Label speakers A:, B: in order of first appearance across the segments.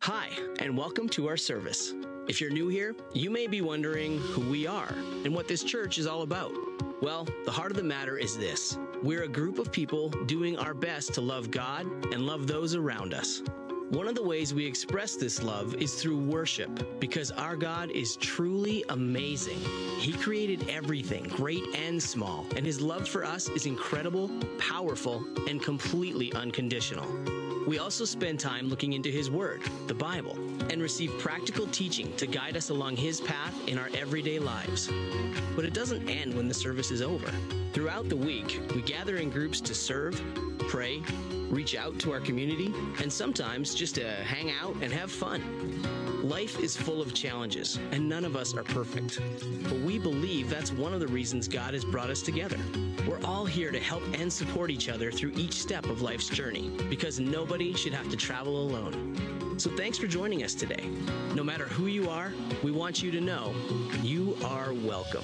A: Hi, and welcome to our service. If you're new here, you may be wondering who we are and what this church is all about. Well, the heart of the matter is this. We're a group of people doing our best to love God and love those around us. One of the ways we express this love is through worship, because our God is truly amazing. He created everything, great and small, and His love for us is incredible, powerful, and completely unconditional. We also spend time looking into His Word, the Bible, and receive practical teaching to guide us along His path in our everyday lives. But it doesn't end when the service is over. Throughout the week, we gather in groups to serve, pray, reach out to our community, and sometimes just to hang out and have fun. Life is full of challenges, and none of us are perfect. But we believe that's one of the reasons God has brought us together. We're all here to help and support each other through each step of life's journey, because nobody should have to travel alone. So thanks for joining us today. No matter who you are, we want you to know you are welcome.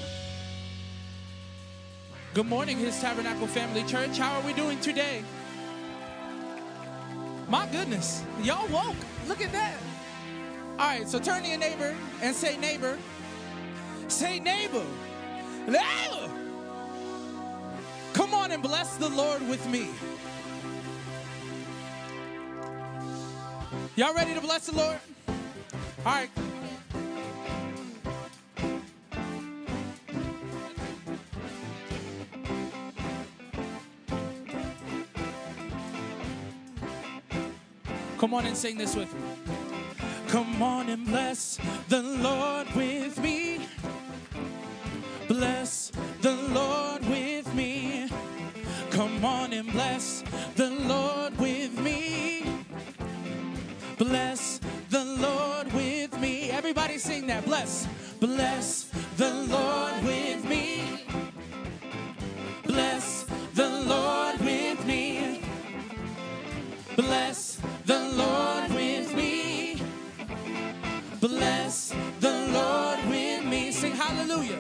B: Good morning, His Tabernacle Family Church. How are we doing today? My goodness, y'all woke. Look at that. All right, so turn to your neighbor and say, neighbor. Say, neighbor. Neighbor. Come on and bless the Lord with me. Y'all ready to bless the Lord? All right. Come on and sing this with me. Come on and bless the Lord with me. Bless the Lord with me. Come on and bless the Lord with me. Bless the Lord with me. Everybody sing that. Bless. Bless the Lord with me. Bless the Lord with me. Bless the Lord with me. Bless the Lord with me. Sing hallelujah.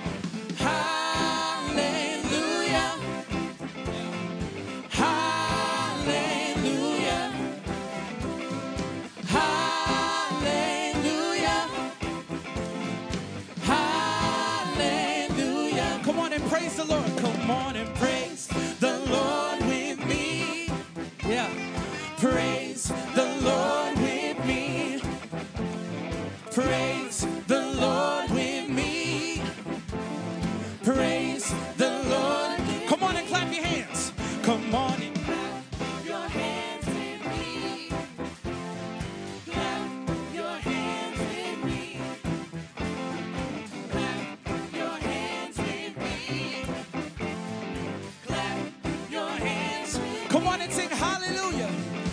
B: Hallelujah. Hallelujah. Hallelujah. Hallelujah. Come on and praise the Lord. Come on and praise the Lord with me. Yeah. Praise the Lord with me. Praise the Lord with me. Praise the Lord. Come on and clap your hands. Come on and clap your hands with me. Clap your hands with me. Clap your hands with me. Clap your hands with me. Come on and sing hallelujah.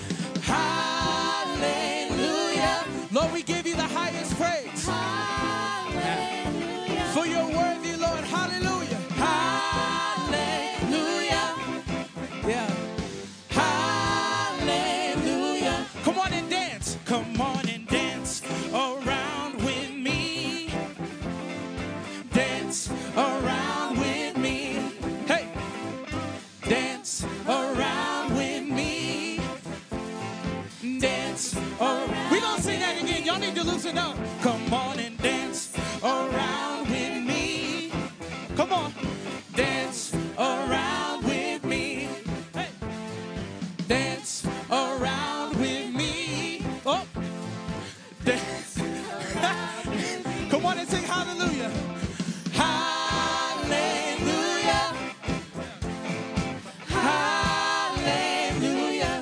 B: Hallelujah. Lord, we give you the highest praise. Hallelujah. For you're worthy, Lord. Hallelujah. Hallelujah. Yeah. Hallelujah. Come on and dance. Come on and dance around with me. Dance around with me. Hey. Dance around with me. Dance around. We gonna sing that again. Y'all need to loosen up. Come on and dance around with me. Come on. Dance around with me. Hey. Dance around with me. Oh. Dance. Come on and sing hallelujah. Hallelujah. Hallelujah.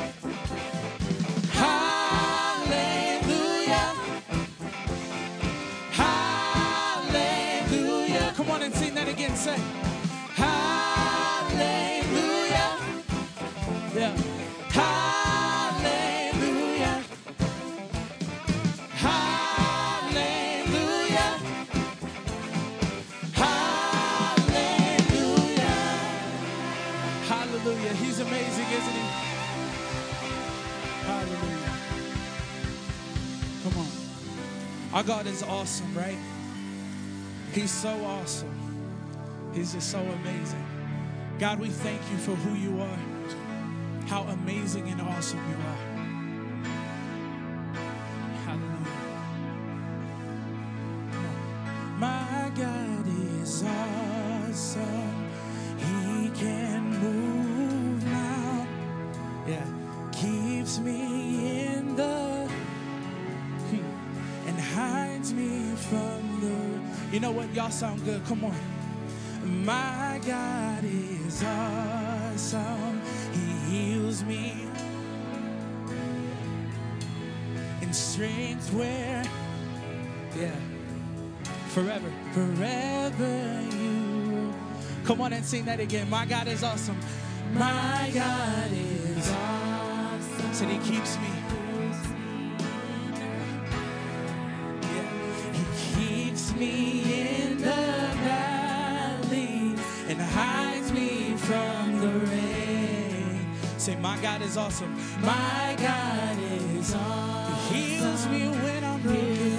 B: Hallelujah. Hallelujah. Come on and sing that again. Say, hallelujah. Yeah. Hallelujah. Hallelujah. Hallelujah. Hallelujah. He's amazing, isn't he? Hallelujah. Come on. Our God is awesome, right? He's so awesome. He's just so amazing. God, we thank you for who you are, how amazing and awesome you are. Yeah. Keeps me in the and hides me from the. You know what? Y'all sound good. Come on. My God is awesome. He heals me in strength where, yeah, forever you. Come on and sing that again. My God is awesome. My God is awesome. Said he keeps me. Yeah. He keeps me in the valley and hides me from the rain. Say, my God is awesome. My God is awesome. He heals me when I'm broken.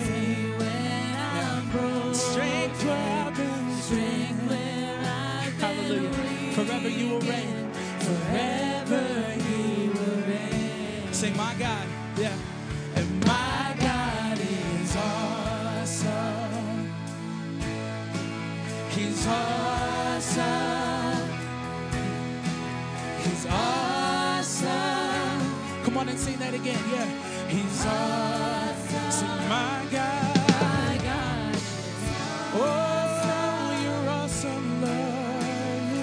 B: Strength where I've been. Hallelujah. Forever you will reign. Forever you will reign. Say, my God. Yeah. And my God is awesome. He's awesome. He's awesome. Come on and sing that again. Yeah. He's awesome. Sing, my God. My God. Oh, you're awesome, Lord.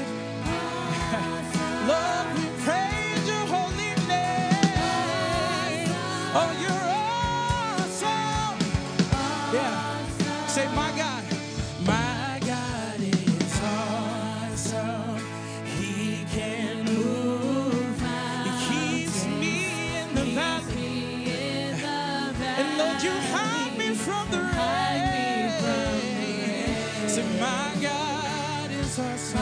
B: Lord, we praise your holy name. Oh, you're awesome. Yeah. Say, my God. My God is awesome. He can move. He keeps me in the valley. And Lord, you hide me from the rain. Say, my God is awesome.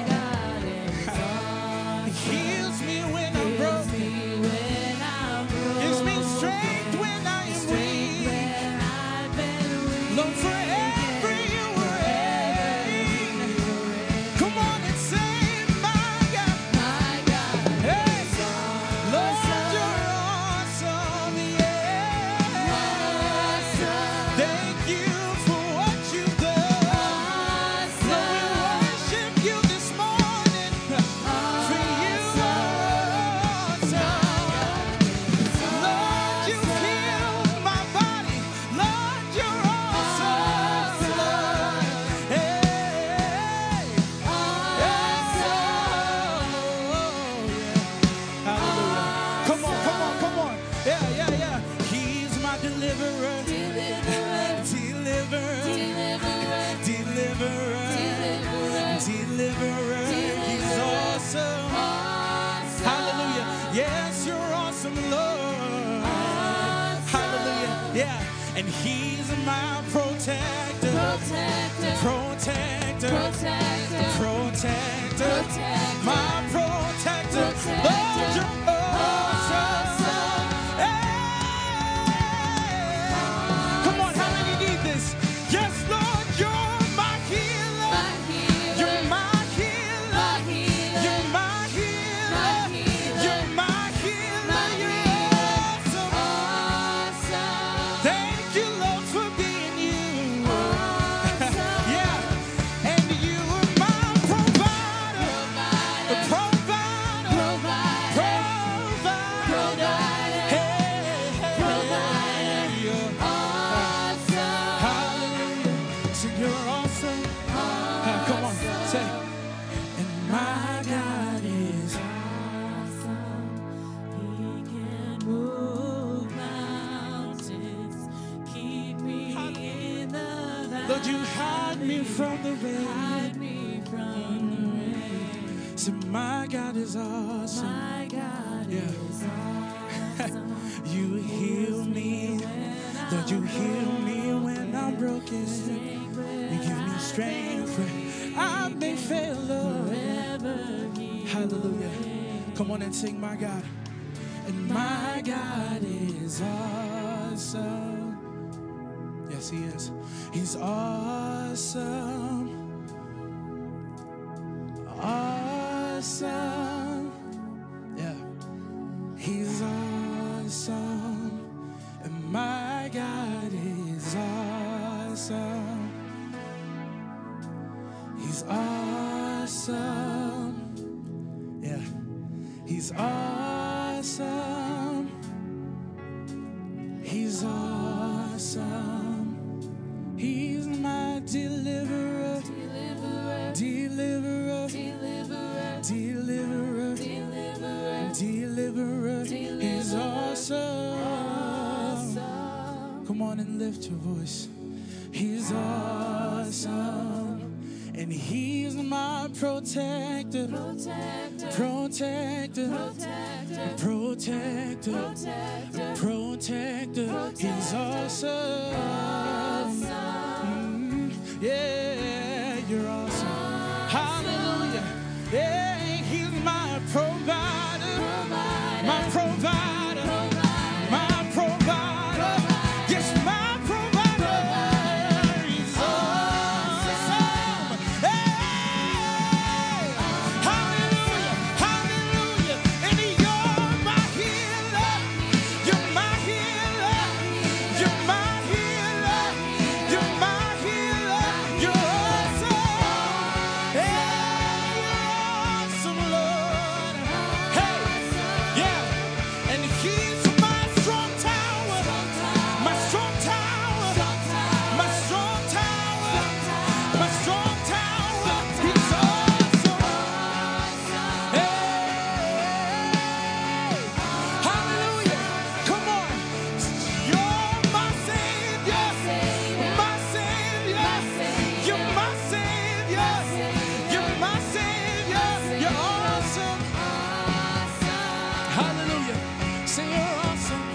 B: He heals me when I'm broken. Gives me strength when I am weak. Lord, forever you reign. Come on and say, my God. Hey, Lord, you're awesome. Yeah. Thank you for what you've done. Lord, we worship you this morning. For you are awesome. Lord, you healed my body. Lord, you're awesome. Lord. Hey. Hallelujah. Come on. Yeah. He's my deliverer. Deliverer. He's awesome. Hallelujah. Yes, you're awesome, Lord. Hallelujah. Yeah. And he's my protector. My protector. Lord, you're awesome. Hey. Come on, how many need this? Yes, Lord, you're my healer. You're my healer. You're my healer. You're my healer. You're awesome. Thank you, Lord, for being you. Yeah. And you are my provider. You're awesome. Come on, say. And my God is awesome. He can move mountains. Keep me in the valley. Lord, you hide me from the rain. So my God is awesome. My God is awesome. You heal me. Lord, you heal me when I'm broken. You give me strength when I may fail, Lord. Hallelujah. Come on and sing, my God. And my God is awesome. Yes, he is. He's awesome. Awesome. Yeah. He's awesome. And my God is awesome. He's awesome. Yeah. He's awesome. awesome. He's awesome. He's my deliverer. Deliverer. Deliverer. Deliverer. He's awesome. Come on and lift your voice. He's awesome. And he's my protector. Protector. Protector. Protector. He's awesome. Yeah, you're awesome. Hallelujah. Yeah, he's my provider. My provider. My provider. Yes, my provider. He's awesome. Hey, hallelujah. Hallelujah. And you're my healer. You're my healer. You're my healer. You're my healer. You're awesome. Hey, you're awesome, Lord. Hey, yeah. And he's my strong tower. My strong tower. My strong tower. My strong tower. He's awesome. Hey, hallelujah. Come on. You're my Savior. My Savior. You're my Savior. You're my Savior. You're awesome. Hallelujah. Say you're awesome.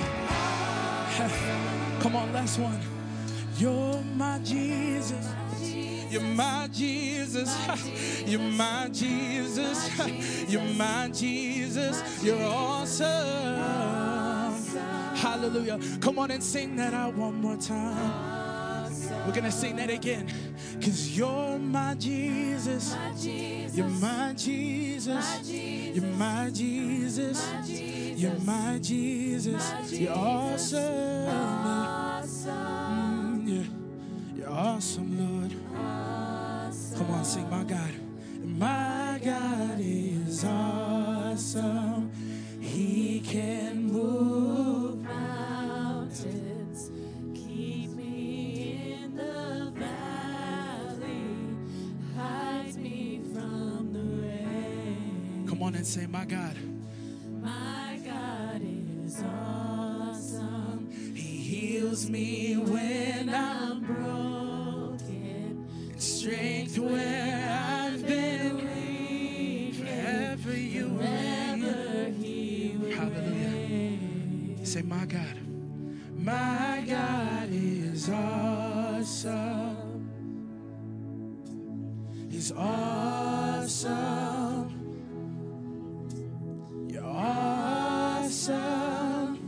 B: Come on, last one. You're my Jesus. You're my Jesus. You're my Jesus. You're my Jesus. You're awesome. Hallelujah. Come on and sing that out one more time. We're going to sing that again. Because you're my Jesus. You're my Jesus. You're my Jesus. You're my Jesus. You're awesome. Yeah. You're awesome, Lord. Come on, sing my God. My God is awesome. He can move
C: Mountains, keep me in the valley, hide me from the rain.
B: Come on and say, my God.
C: My God is awesome.
B: He heals me when I'm
C: broken,
B: strength where I've been weak. Forever you reign.
C: He will
B: Hallelujah.
C: reign.
B: Say, my God. My God is awesome. He's awesome. You're awesome.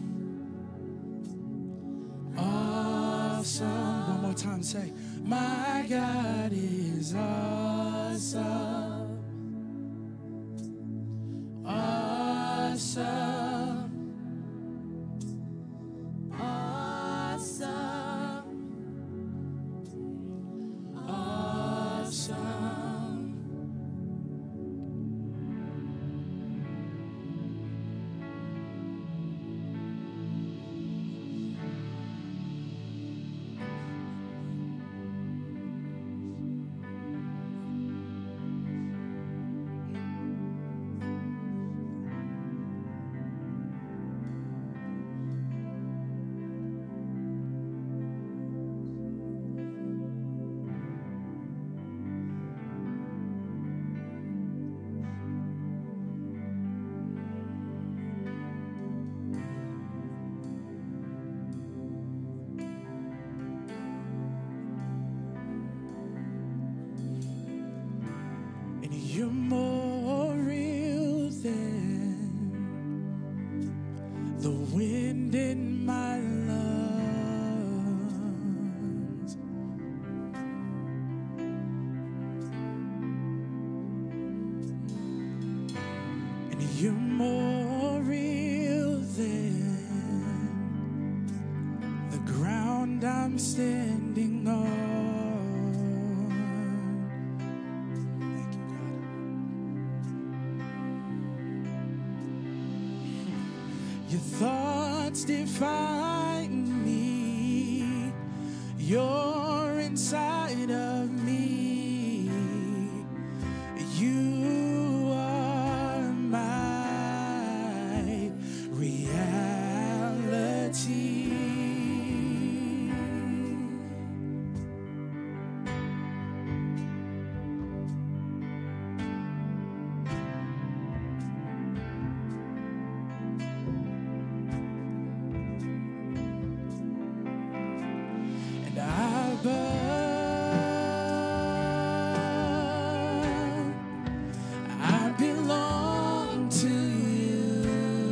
B: Awesome. One more time, say, my God is awesome. Awesome.
C: Awesome.
B: Awesome. And you're more real than the wind in my lungs. And you're more real than the ground I'm standing on. Thank you, God. Your thoughts define me. You're inside of me. You are my reality. I belong to you.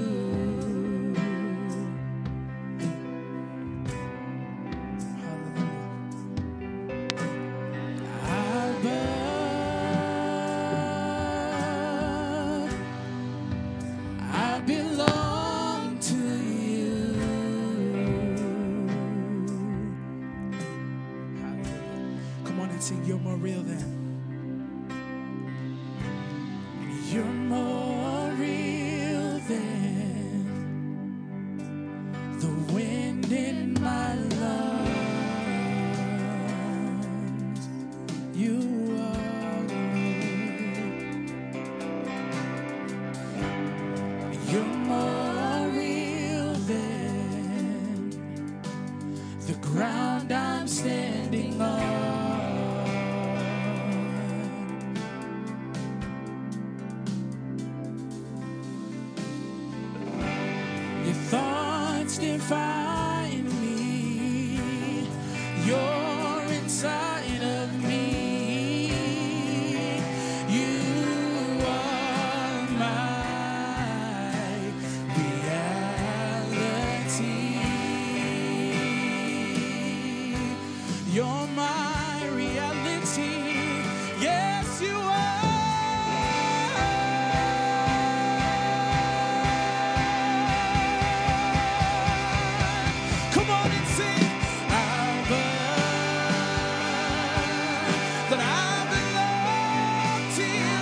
B: I belong to you. Come on and sing, you're more real than. You're more real than the wind in my lungs. You are. You're more real than the ground I'm standing on. Your thoughts define me. You're inside of me. You are my reality. You're my reality. Yes, you are. Come on and sing. That I belong to you.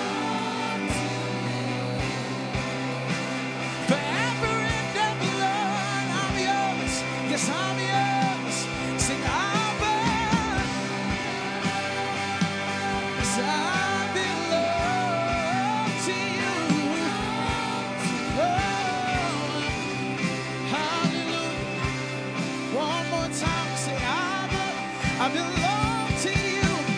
B: Forever and ever, Lord, I'm yours. Yes, I'm yours. Sing, Abba. Yes, I belong to you. Oh, hallelujah. One more time, say, Abba, I belong to you.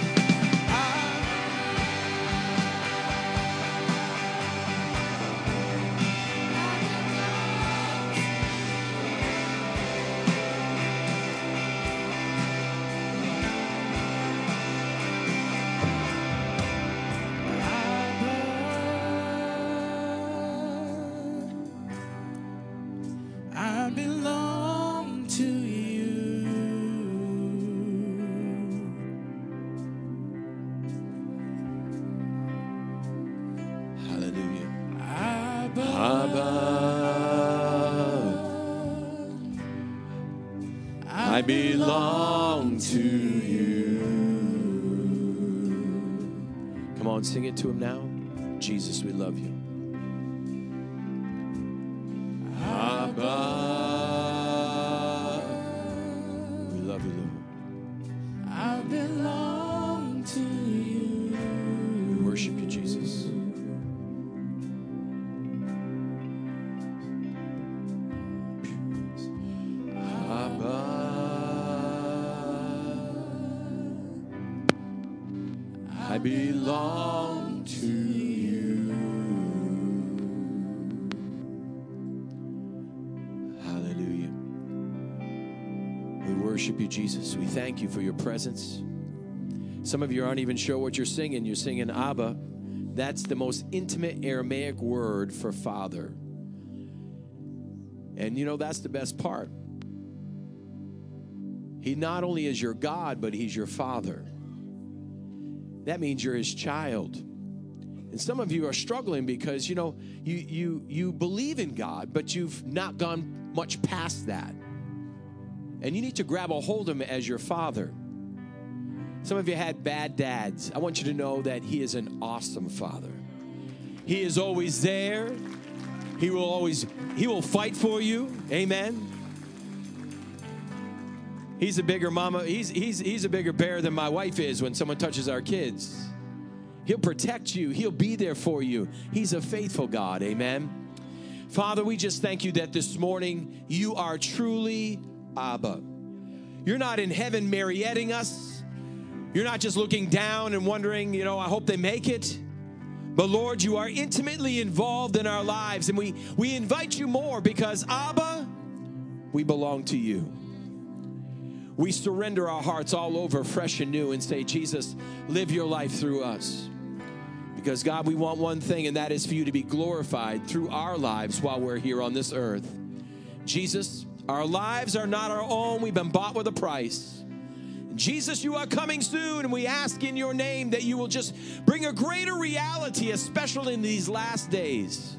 B: I belong to you. Hallelujah.
D: I belong to you. Come on, sing it to him now. Jesus, we love you. Abba, we love you, Lord.
B: I belong to you.
D: We worship you, Jesus. I belong to you. Hallelujah. We worship you, Jesus. We thank you for your presence. Some of you aren't even sure what you're singing. You're singing Abba. That's the most intimate Aramaic word for father. And you know, that's the best part. He not only is your God, but he's your father. That means you're his child. And some of you are struggling because, you know, you believe in God, but you've not gone much past that. And you need to grab a hold of him as your father. Some of you had bad dads. I want you to know that he is an awesome father. He is always there. He will fight for you. Amen. He's a bigger mama. He's a bigger bear than my wife is when someone touches our kids. He'll protect you. He'll be there for you. He's a faithful God. Amen. Father, we just thank you that this morning you are truly Abba. You're not in heaven marionetting us. You're not just looking down and wondering, I hope they make it. But Lord, you are intimately involved in our lives. And we invite you more because, Abba, we belong to you. We surrender our hearts all over fresh and new and say, Jesus, live your life through us. Because, God, we want one thing, and that is for you to be glorified through our lives while we're here on this earth. Jesus, our lives are not our own. We've been bought with a price. Jesus, you are coming soon, and we ask in your name that you will just bring a greater reality, especially in these last days,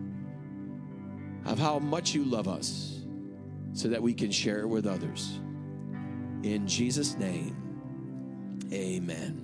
D: of how much you love us so that we can share it with others. In Jesus' name, amen.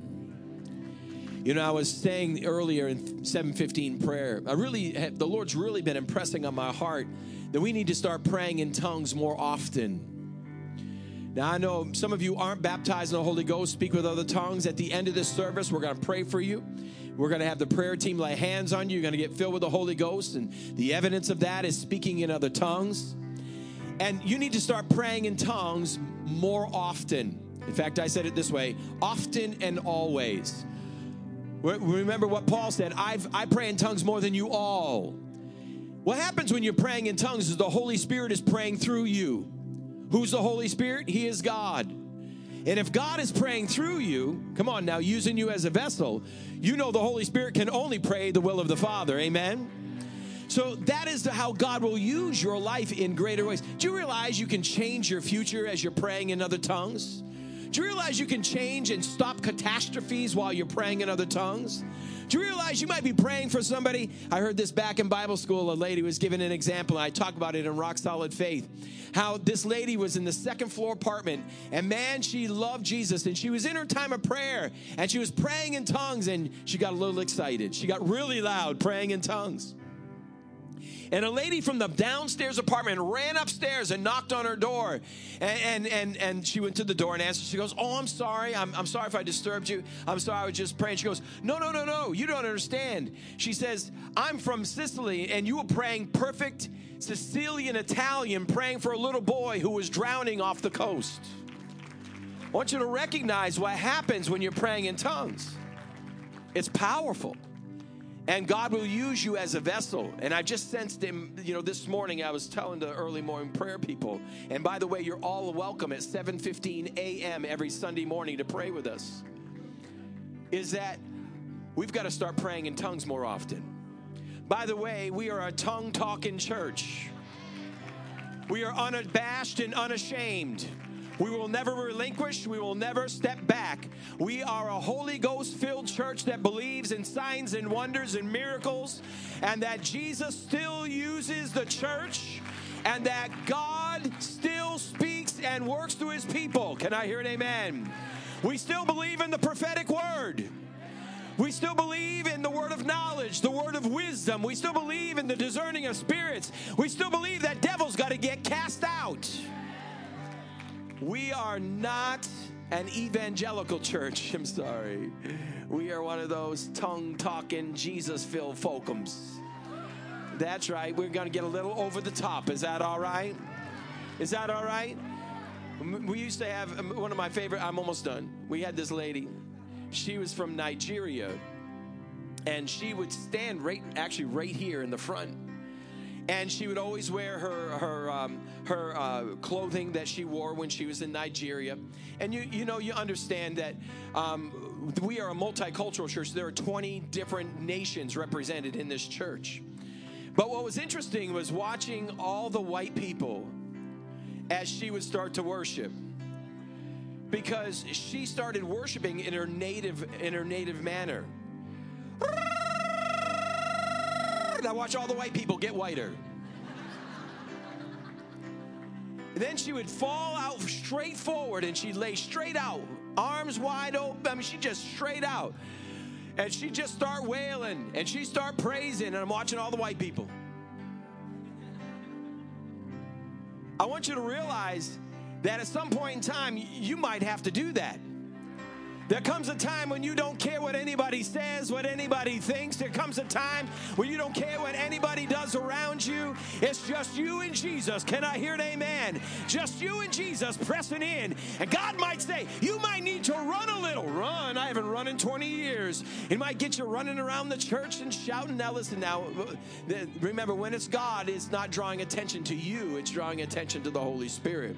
D: I was saying earlier in 7:15 prayer, the Lord's really been impressing on my heart that we need to start praying in tongues more often. Now, I know some of you aren't baptized in the Holy Ghost, speak with other tongues. At the end of this service, we're going to pray for you. We're going to have the prayer team lay hands on you. You're going to get filled with the Holy Ghost, and the evidence of that is speaking in other tongues. And you need to start praying in tongues more often. In fact, I said it this way, often and always. Remember what Paul said, I pray in tongues more than you all. What happens when you're praying in tongues is the Holy Spirit is praying through you. Who's the Holy Spirit? He is God. And if God is praying through you, come on now, using you as a vessel, the Holy Spirit can only pray the will of the Father. Amen? So that is how God will use your life in greater ways. Do you realize you can change your future as you're praying in other tongues? Do you realize you can change and stop catastrophes while you're praying in other tongues? Do you realize you might be praying for somebody? I heard this back in Bible school. A lady was giving an example, and I talk about it in Rock Solid Faith. How this lady was in the second floor apartment, and man, she loved Jesus, and she was in her time of prayer, and she was praying in tongues, and she got a little excited. She got really loud praying in tongues. And a lady from the downstairs apartment ran upstairs and knocked on her door. And she went to the door and answered. She goes, "Oh, I'm sorry. I'm sorry if I disturbed you. I'm sorry, I was just praying." She goes, No. You don't understand. She says, "I'm from Sicily, and you were praying perfect Sicilian Italian, praying for a little boy who was drowning off the coast." I want you to recognize what happens when you're praying in tongues. It's powerful. And God will use you as a vessel. And I just sensed him, this morning I was telling the early morning prayer people. And by the way, you're all welcome at 7:15 a.m. every Sunday morning to pray with us. Is that we've got to start praying in tongues more often. By the way, we are a tongue-talking church. We are unabashed and unashamed. We will never relinquish. We will never step back. We are a Holy Ghost-filled church that believes in signs and wonders and miracles, and that Jesus still uses the church, and that God still speaks and works through his people. Can I hear an amen? We still believe in the prophetic word. We still believe in the word of knowledge, the word of wisdom. We still believe in the discerning of spirits. We still believe that devils got to get cast out. We are not an evangelical church. I'm sorry. We are one of those tongue-talking, Jesus-filled folkums. That's right. We're going to get a little over the top. Is that all right? Is that all right? We used to have one of my favorite, I'm almost done. We had this lady. She was from Nigeria. And she would stand right here in the front. And she would always wear her clothing that she wore when she was in Nigeria. And you understand that we are a multicultural church. There are 20 different nations represented in this church. But what was interesting was watching all the white people as she would start to worship. Because she started worshiping in her native manner. Now watch all the white people get whiter. And then she would fall out straight forward, and she'd lay straight out, arms wide open. She just straight out. And she'd just start wailing, and she'd start praising, and I'm watching all the white people. I want you to realize that at some point in time, you might have to do that. There comes a time when you don't care what anybody says, what anybody thinks. There comes a time when you don't care what anybody does around you. It's just you and Jesus. Can I hear an amen? Just you and Jesus pressing in. And God might say, you might need to run a little. Run. I haven't run in 20 years. It might get you running around the church and shouting. Now listen, now, remember, when it's God, it's not drawing attention to you. It's drawing attention to the Holy Spirit.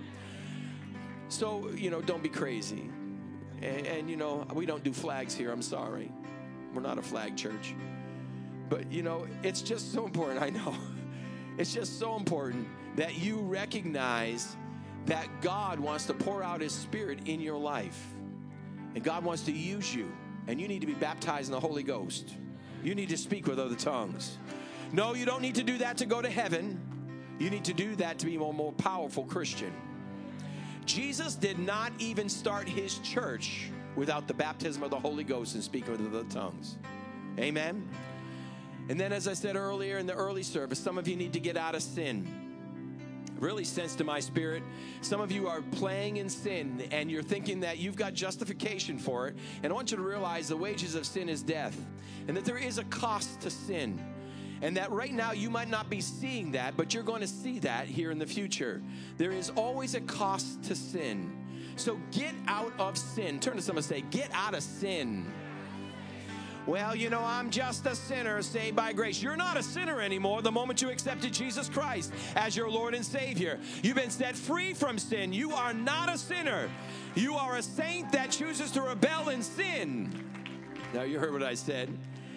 D: So, don't be crazy. And we don't do flags here. I'm sorry. We're not a flag church. But, it's just so important. I know. It's just so important that you recognize that God wants to pour out His Spirit in your life. And God wants to use you. And you need to be baptized in the Holy Ghost. You need to speak with other tongues. No, you don't need to do that to go to heaven. You need to do that to be a more powerful Christian. Jesus did not even start His church without the baptism of the Holy Ghost and speaking with other tongues. Amen? And then, as I said earlier in the early service, some of you need to get out of sin. Really sensed in my spirit, some of you are playing in sin and you're thinking that you've got justification for it. And I want you to realize the wages of sin is death, and that there is a cost to sin. And that right now you might not be seeing that, but you're going to see that here in the future. There is always a cost to sin. So get out of sin. Turn to someone and say, get out of sin. Well, I'm just a sinner saved by grace. You're not a sinner anymore the moment you accepted Jesus Christ as your Lord and Savior. You've been set free from sin. You are not a sinner. You are a saint that chooses to rebel and sin. Now, you heard what I said.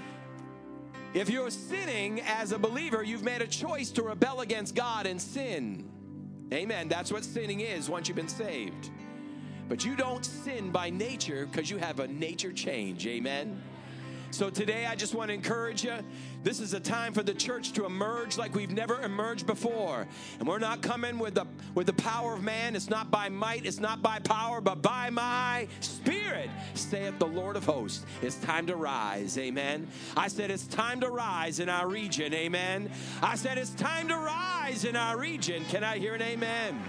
D: If you're sinning as a believer, you've made a choice to rebel against God and sin. Amen. That's what sinning is once you've been saved. But you don't sin by nature because you have a nature change. Amen. So today I just want to encourage you. This is a time for the church to emerge like we've never emerged before. And we're not coming with the power of man. It's not by might, it's not by power, but by my Spirit, saith the Lord of hosts. It's time to rise. Amen. I said it's time to rise in our region. Amen. I said it's time to rise in our region. Can I hear an amen?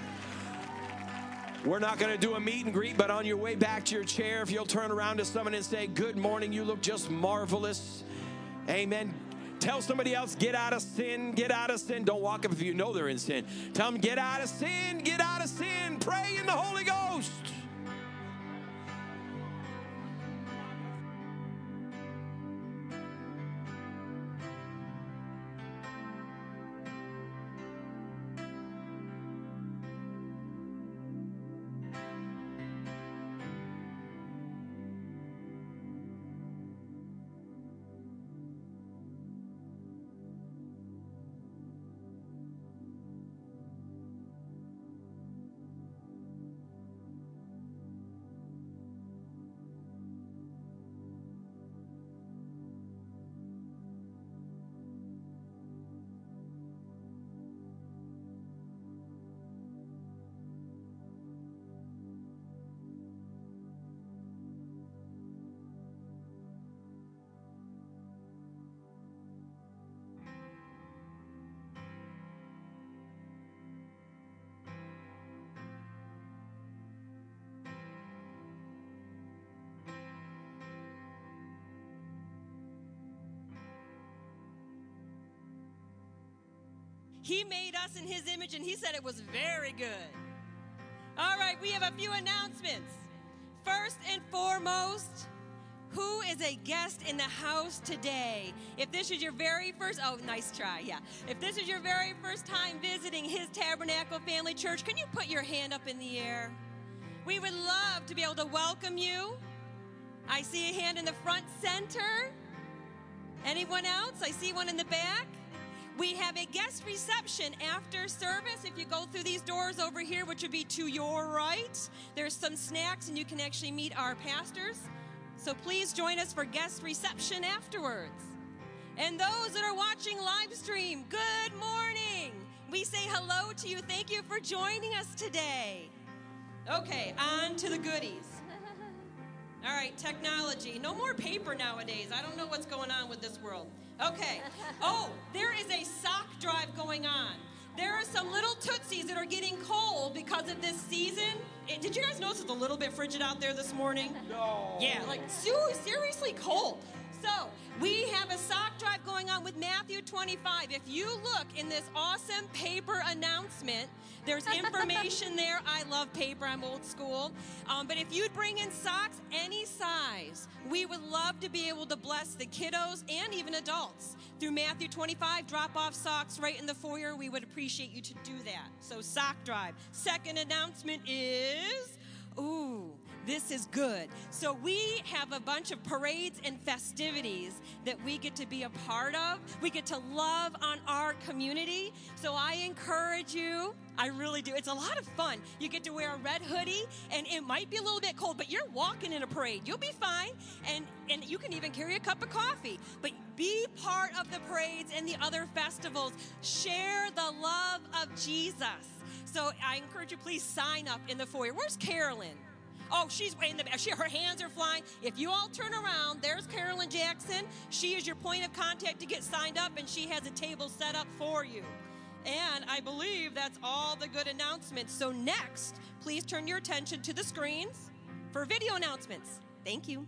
D: We're not going to do a meet and greet, but on your way back to your chair, if you'll turn around to someone and say, good morning, you look just marvelous. Amen. Tell somebody else, get out of sin, get out of sin. Don't walk up if you know they're in sin. Tell them, get out of sin, get out of sin. Pray in the Holy Ghost.
E: He made us in His image, and He said it was very good. All right, we have a few announcements. First and foremost, who is a guest in the house today? If this is your very first, nice try, yeah. If this is your very first time visiting His Tabernacle Family Church, can you put your hand up in the air? We would love to be able to welcome you. I see a hand in the front center. Anyone else? I see one in the back. We have a guest reception after service. If you go through these doors over here, which would be to your right, there's some snacks and you can actually meet our pastors. So please join us for guest reception afterwards. And those that are watching live stream, good morning. We say hello to you. Thank you for joining us today. Okay, on to the goodies. All right, technology. No more paper nowadays. I don't know what's going on with this world. Okay. Oh, there is a sock drive going on. There are some little Tootsies that are getting cold because of this season. Did you guys notice it's a little bit frigid out there this morning? No. Yeah, like seriously cold. So we have a sock drive going on with Matthew 25. If you look in this awesome paper announcement, there's information there. I love paper. I'm old school. But if you'd bring in socks any size, we would love to be able to bless the kiddos and even adults through Matthew 25. Drop off socks right in the foyer. We would appreciate you to do that. So sock drive. Second announcement is, this is good. So we have a bunch of parades and festivities that we get to be a part of. We get to love on our community. So I encourage you. I really do. It's a lot of fun. You get to wear a red hoodie, and it might be a little bit cold, but you're walking in a parade. You'll be fine, and you can even carry a cup of coffee. But be part of the parades and the other festivals. Share the love of Jesus. So I encourage you, please sign up in the foyer. Where's Carolyn? Oh, she's in the back. Her hands are flying. If you all turn around, there's Carolyn Jackson. She is your point of contact to get signed up, and she has a table set up for you. And I believe that's all the good announcements. So next, please turn your attention to the screens for video announcements. Thank you.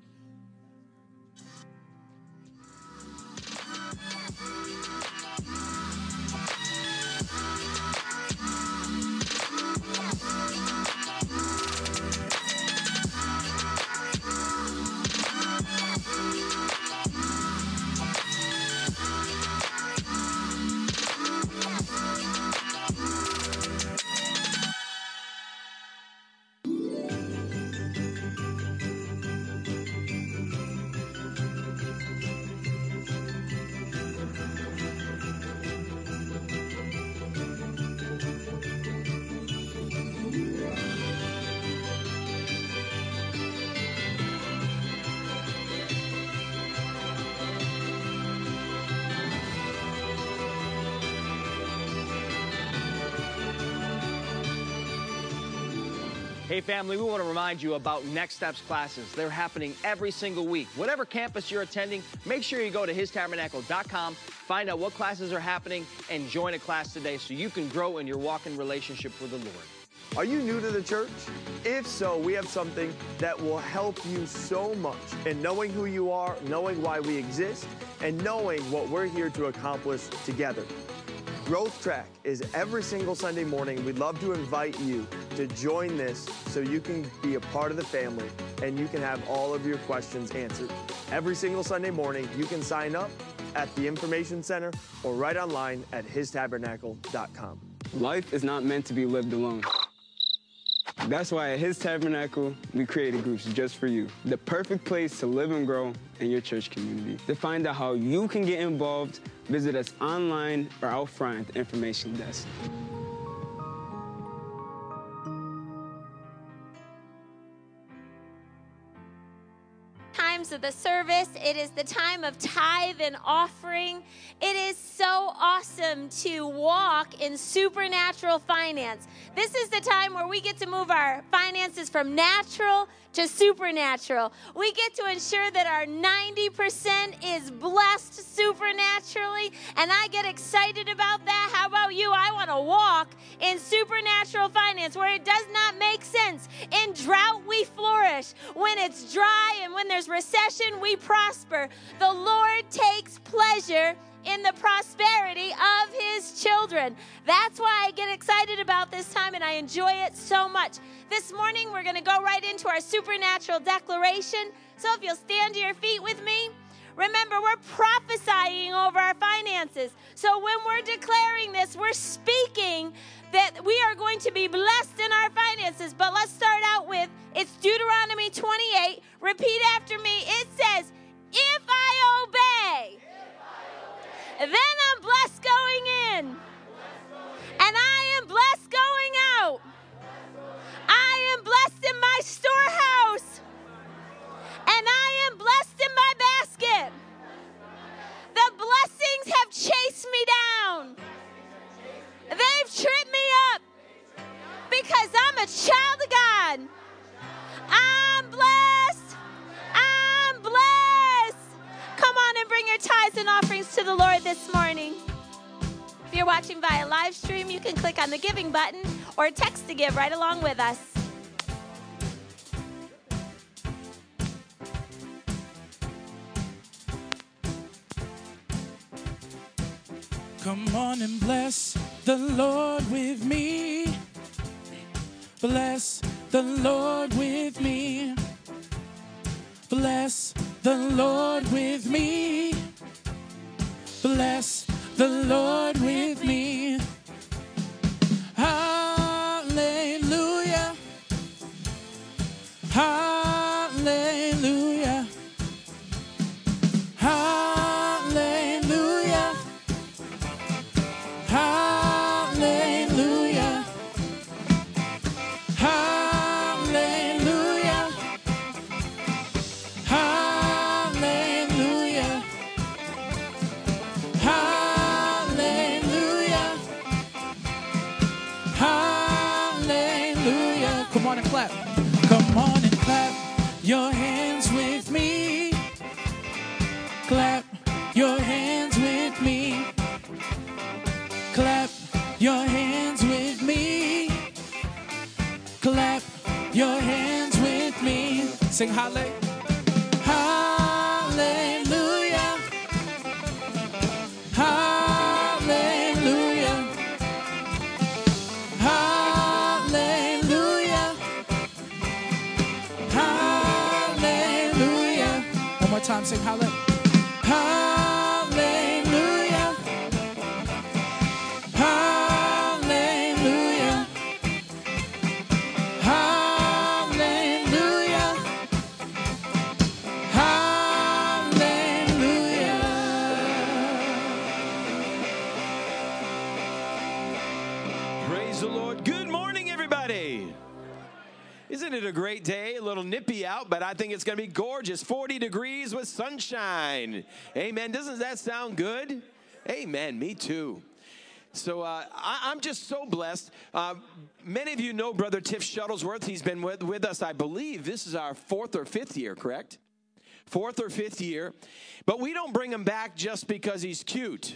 F: Hey family, we want to remind you about Next Steps classes. They're happening every single week. Whatever campus you're attending, make sure you go to histabernacle.com, find out what classes are happening, and join a class today so you can grow in your walk-in relationship with the Lord.
G: Are you new to the church? If so, we have something that will help you so much in knowing who you are, knowing why we exist, and knowing what we're here to accomplish together. Growth Track is every single Sunday morning. We'd love to invite you to join this so you can be a part of the family and you can have all of your questions answered. Every single Sunday morning, you can sign up at the Information Center or right online at histabernacle.com.
H: Life is not meant to be lived alone. That's why at His Tabernacle, we created groups just for you. The perfect place to live and grow in your church community. To find out how you can get involved, visit us online or out front at the information desk.
I: Times of the service. It is the time of tithe and offering. It is so awesome to walk in supernatural finance. This is the time where we get to move our finances from natural to supernatural. We get to ensure that our 90% is blessed supernaturally, and I get excited about that. How about you? I want to walk in supernatural finance where it does not make sense. In drought, we flourish. When it's dry and when there's recession, we prosper. The Lord takes pleasure in the prosperity of his children. That's why I get excited about this time, and I enjoy it so much. This morning, we're going to go right into our supernatural declaration. So if you'll stand to your feet with me, remember, we're prophesying over our finances. So when we're declaring this, we're speaking that we are going to be blessed in our finances. But let's start out with, it's Deuteronomy 28. Repeat after me. It says, if I obey, then I'm blessed going in, and I am blessed going out. I am blessed in my storehouse, and I am blessed in my basket. The blessings have chased me down. They've tripped me up because I'm a child of God. I'm blessed. I'm blessed. Come on and bring your tithes and offerings to the Lord this morning. If you're watching via live stream, you can click on the giving button or text to give right along with us.
B: Come on and bless the Lord with me. Bless the Lord with me. Bless the Lord with me. Bless the Lord with me. Hallelujah. Hallelujah. Hallelujah. Hallelujah. Hallelujah. Hallelujah. Hallelujah. Hallelujah. Come on and clap. Come on and clap your hands with me. Clap your hands with me. Clap your hands with me. Clap your hands with me. Sing hallelujah. Hallelujah. Hallelujah. Hallelujah. Hallelujah. One more time, sing hallelujah. Hallelujah. Hallelujah. Hallelujah. Hallelujah.
D: Praise the Lord. Good morning, everybody. Isn't it a great day? A little nippy out, but I think it's going to be gorgeous. 40 degrees with sunshine. Amen. Doesn't that sound good? Amen. Me too. So I'm just so blessed. Many of you know Brother Tiff Shuttlesworth. He's been with us, I believe. This is our 4th or 5th year, correct? 4th or 5th year. But we don't bring him back just because he's cute.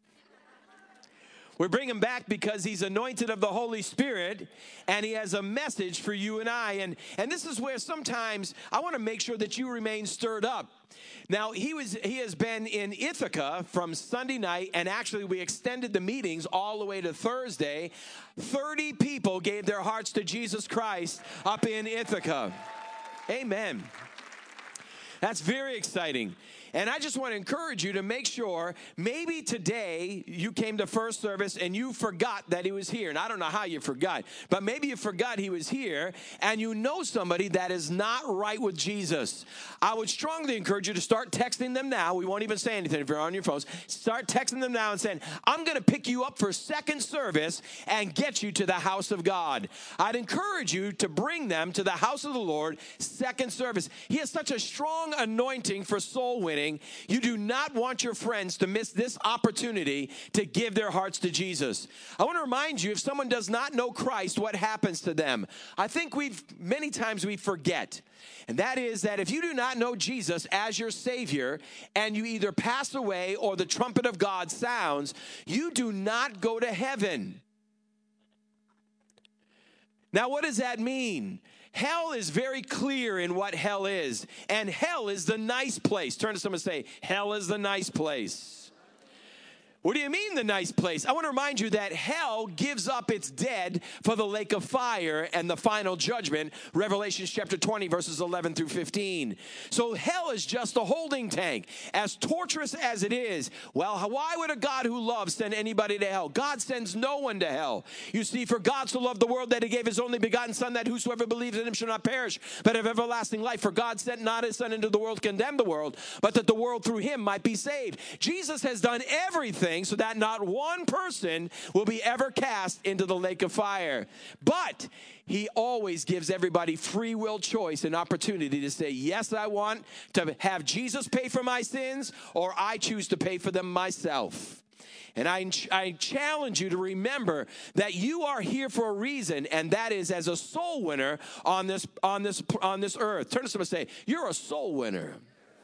D: We bring him back because he's anointed of the Holy Spirit, and he has a message for you and I. And this is where sometimes I want to make sure that you remain stirred up. Now, he has been in Ithaca from Sunday night, and actually we extended the meetings all the way to Thursday. 30 people gave their hearts to Jesus Christ up in Ithaca. Amen. That's very exciting. And I just want to encourage you to make sure, maybe today you came to first service and you forgot that he was here. And I don't know how you forgot, but maybe you forgot he was here and you know somebody that is not right with Jesus. I would strongly encourage you to start texting them now. We won't even say anything if you're on your phones. Start texting them now and saying, I'm going to pick you up for second service and get you to the house of God. I'd encourage you to bring them to the house of the Lord, second service. He has such a strong anointing for soul winning. You do not want your friends to miss this opportunity to give their hearts to Jesus. I want to remind you, if someone does not know Christ, what happens to them? I think many times we forget. And that is that if you do not know Jesus as your Savior and you either pass away or the trumpet of God sounds, you do not go to heaven. Now, what does that mean? Hell is very clear in what hell is. And hell is the nice place. Turn to someone and say, hell is the nice place. What do you mean the nice place? I want to remind you that hell gives up its dead for the lake of fire and the final judgment, Revelation chapter 20, verses 11 through 15. So hell is just a holding tank. As torturous as it is, well, why would a God who loves send anybody to hell? God sends no one to hell. You see, for God so loved the world that he gave his only begotten Son, that whosoever believes in him shall not perish, but have everlasting life. For God sent not his Son into the world to condemn the world, but that the world through him might be saved. Jesus has done everything so that not one person will be ever cast into the lake of fire. But he always gives everybody free will choice and opportunity to say, yes, I want to have Jesus pay for my sins, or I choose to pay for them myself. And I challenge you to remember that you are here for a reason, and that is as a soul winner on this earth. Turn to someone and say, you're a soul winner.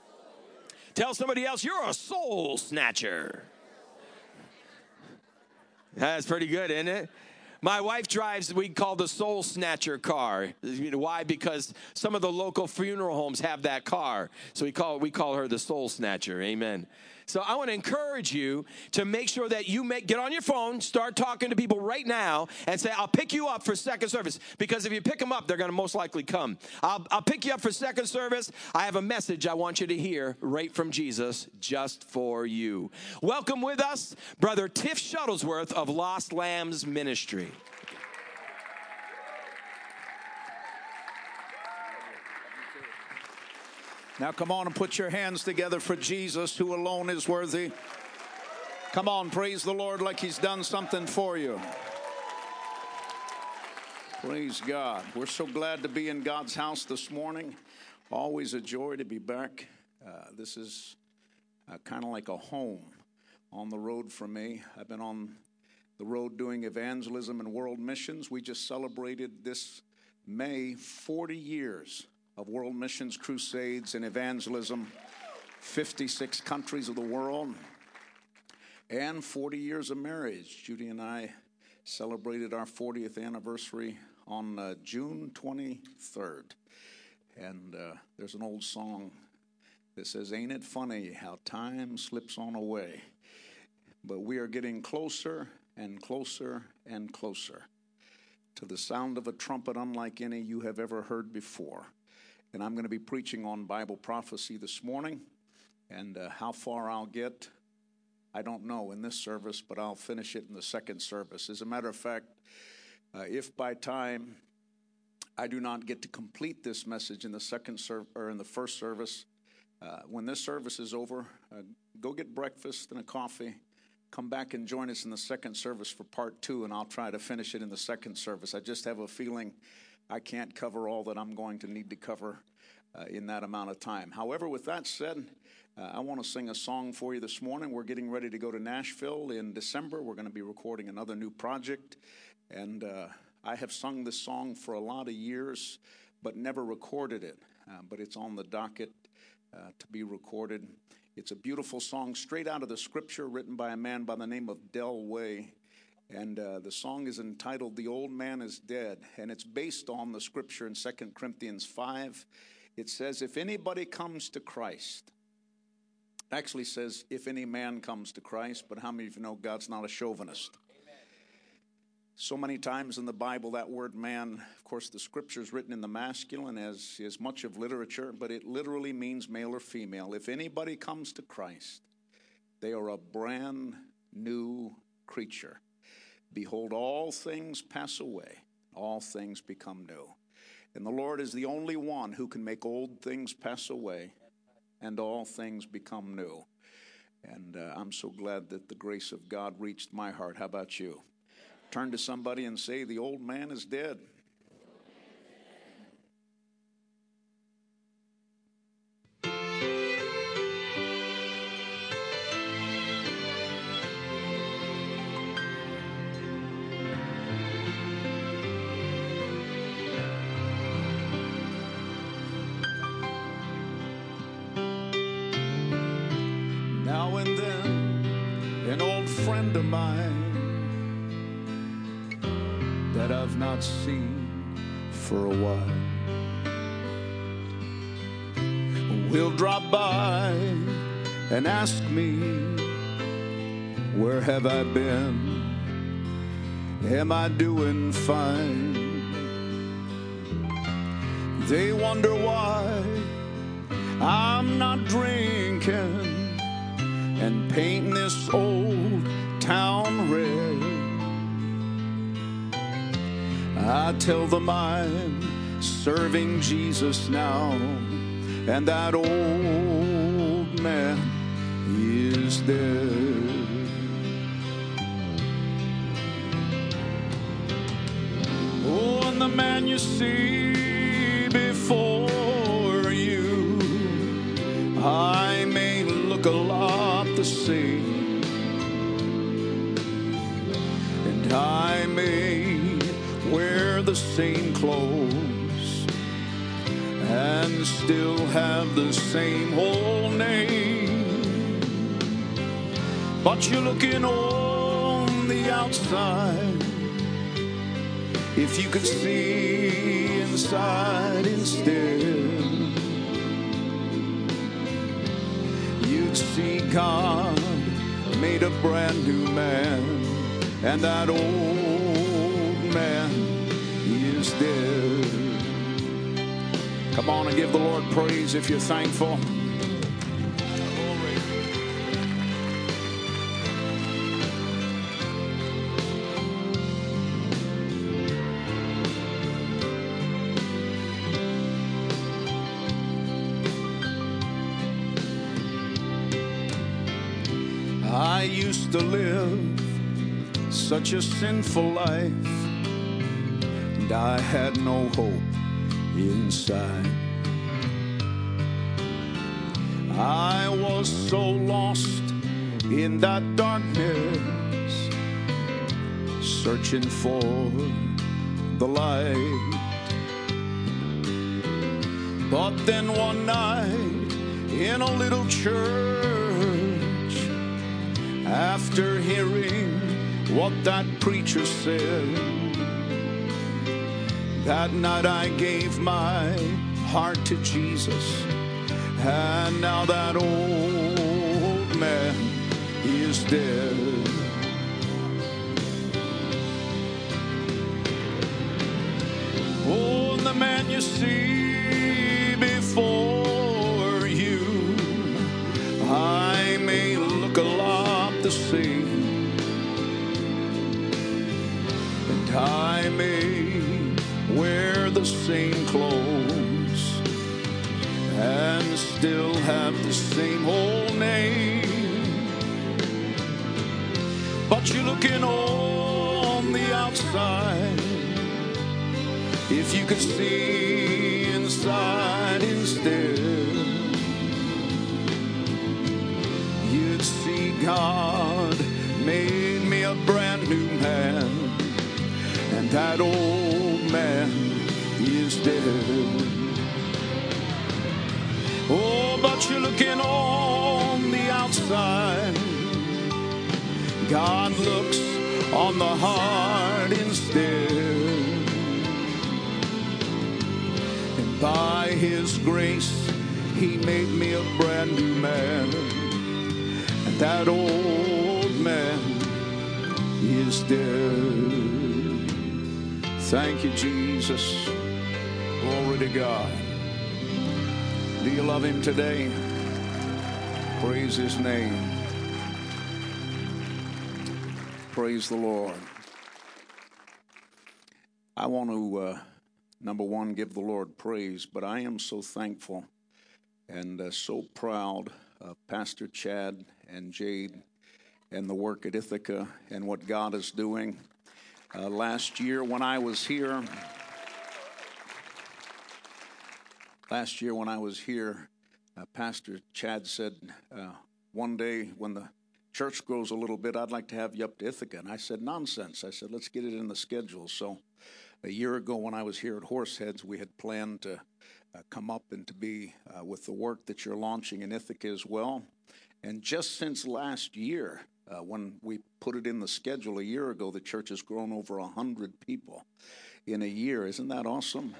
D: Tell somebody else, you're a soul snatcher. That's pretty good, isn't it? My wife drives, we call the Soul Snatcher car. You know why? Because some of the local funeral homes have that car. So we call her the Soul Snatcher. Amen. So I want to encourage you to make sure that you get on your phone, start talking to people right now, and say, I'll pick you up for second service. Because if you pick them up, they're going to most likely come. I'll pick you up for second service. I have a message I want you to hear right from Jesus just for you. Welcome with us, Brother Tiff Shuttlesworth of Lost Lambs Ministry.
J: Now come on and put your hands together for Jesus, who alone is worthy. Come on, praise the Lord like he's done something for you. Praise God. We're so glad to be in God's house this morning. Always a joy to be back. This is kind of like a home on the road for me. I've been on the road doing evangelism and world missions. We just celebrated this May 40 years of world missions, crusades, and evangelism, 56 countries of the world, and 40 years of marriage. Judy and I celebrated our 40th anniversary on June 23rd. And there's an old song that says, "Ain't it funny how time slips on away?" But we are getting closer and closer and closer to the sound of a trumpet unlike any you have ever heard before. And I'm going to be preaching on Bible prophecy this morning. And how far I'll get, I don't know in this service, but I'll finish it in the second service. As a matter of fact, if by time I do not get to complete this message in the in the first service, when this service is over, go get breakfast and a coffee. Come back and join us in the second service for part 2, and I'll try to finish it in the second service. I just have a feeling I can't cover all that I'm going to need to cover in that amount of time. However, with that said, I want to sing a song for you this morning. We're getting ready to go to Nashville in December. We're going to be recording another new project. And I have sung this song for a lot of years, but never recorded it. But it's on the docket to be recorded. It's a beautiful song straight out of the scripture, written by a man by the name of Del Way. And the song is entitled, "The Old Man is Dead," and it's based on the scripture in 2 Corinthians 5. It says, if anybody comes to Christ, actually says, if any man comes to Christ, but how many of you know God's not a chauvinist? Amen. So many times in the Bible, that word man, of course, the scripture is written in the masculine, as is much of literature, but it literally means male or female. If anybody comes to Christ, they are a brand new creature. Behold, all things pass away, all things become new. And the Lord is the only one who can make old things pass away and all things become new. And I'm so glad that the grace of God reached my heart. How about you? Turn to somebody and say, the old man is dead. Now and then, an old friend of mine that I've not seen for a while will drop by and ask me, where have I been? Am I doing fine? They wonder why I'm not drinking and painting this old town red. I tell them I'm serving Jesus now, and that old man is dead. Oh, and the man you see before you, I may look a lot the same, and I may wear the same clothes and still have the same whole name, but you're looking on the the outside, if you could see inside instead, you'd see God made a brand new man, and that old man is dead. Come on and give the Lord praise if you're thankful. I used to live such a sinful life, and I had no hope inside. I was so lost in that darkness, searching for the light. But then one night in a little church, after hearing what that preacher said, that night I gave my heart to Jesus, and now that old man is dead. Oh, and the man you see before you, I may look a lot the same, and I may wear the same clothes and still have the same old name, but you're looking on the outside. If you could see inside instead, you'd see God made me a brand new man, and that old man is dead. Oh, but you're looking on the outside. God looks on the heart instead. And by His grace, He made me a brand new man. And that old man is dead. Thank you, Jesus. Glory to God. Do you love Him today? Praise His name. Praise the Lord. I want to, number one, give the Lord praise, but I am so thankful and so proud of Pastor Chad and Jade and the work at Ithaca and what God is doing. Last year when I was here, Pastor Chad said, one day when the church grows a little bit, I'd like to have you up to Ithaca. And I said, nonsense. I said, let's get it in the schedule. So a year ago when I was here at Horseheads, we had planned to come up and to be with the work that you're launching in Ithaca as well. And just since last year, when we put it in the schedule a year ago, the church has grown over 100 people in a year. Isn't that awesome?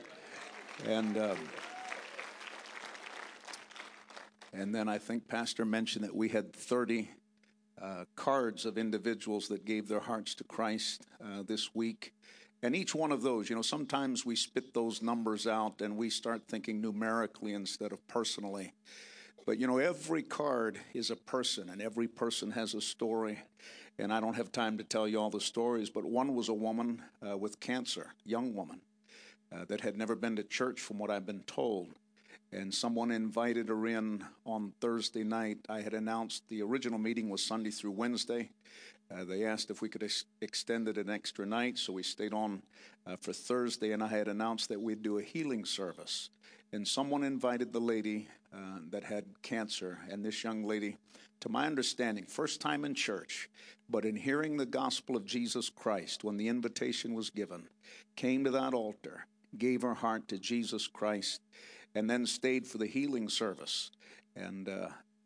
J: And then I think Pastor mentioned that we had 30 cards of individuals that gave their hearts to Christ this week. And each one of those, sometimes we spit those numbers out and we start thinking numerically instead of personally. But, every card is a person, and every person has a story. And I don't have time to tell you all the stories, but one was a woman with cancer, young woman, that had never been to church from what I've been told. And someone invited her in on Thursday night. I had announced the original meeting was Sunday through Wednesday. They asked if we could extend it an extra night, so we stayed on for Thursday, and I had announced that we'd do a healing service. And someone invited the lady that had cancer, and this young lady, to my understanding, first time in church, but in hearing the gospel of Jesus Christ, when the invitation was given, came to that altar, gave her heart to Jesus Christ, and then stayed for the healing service. And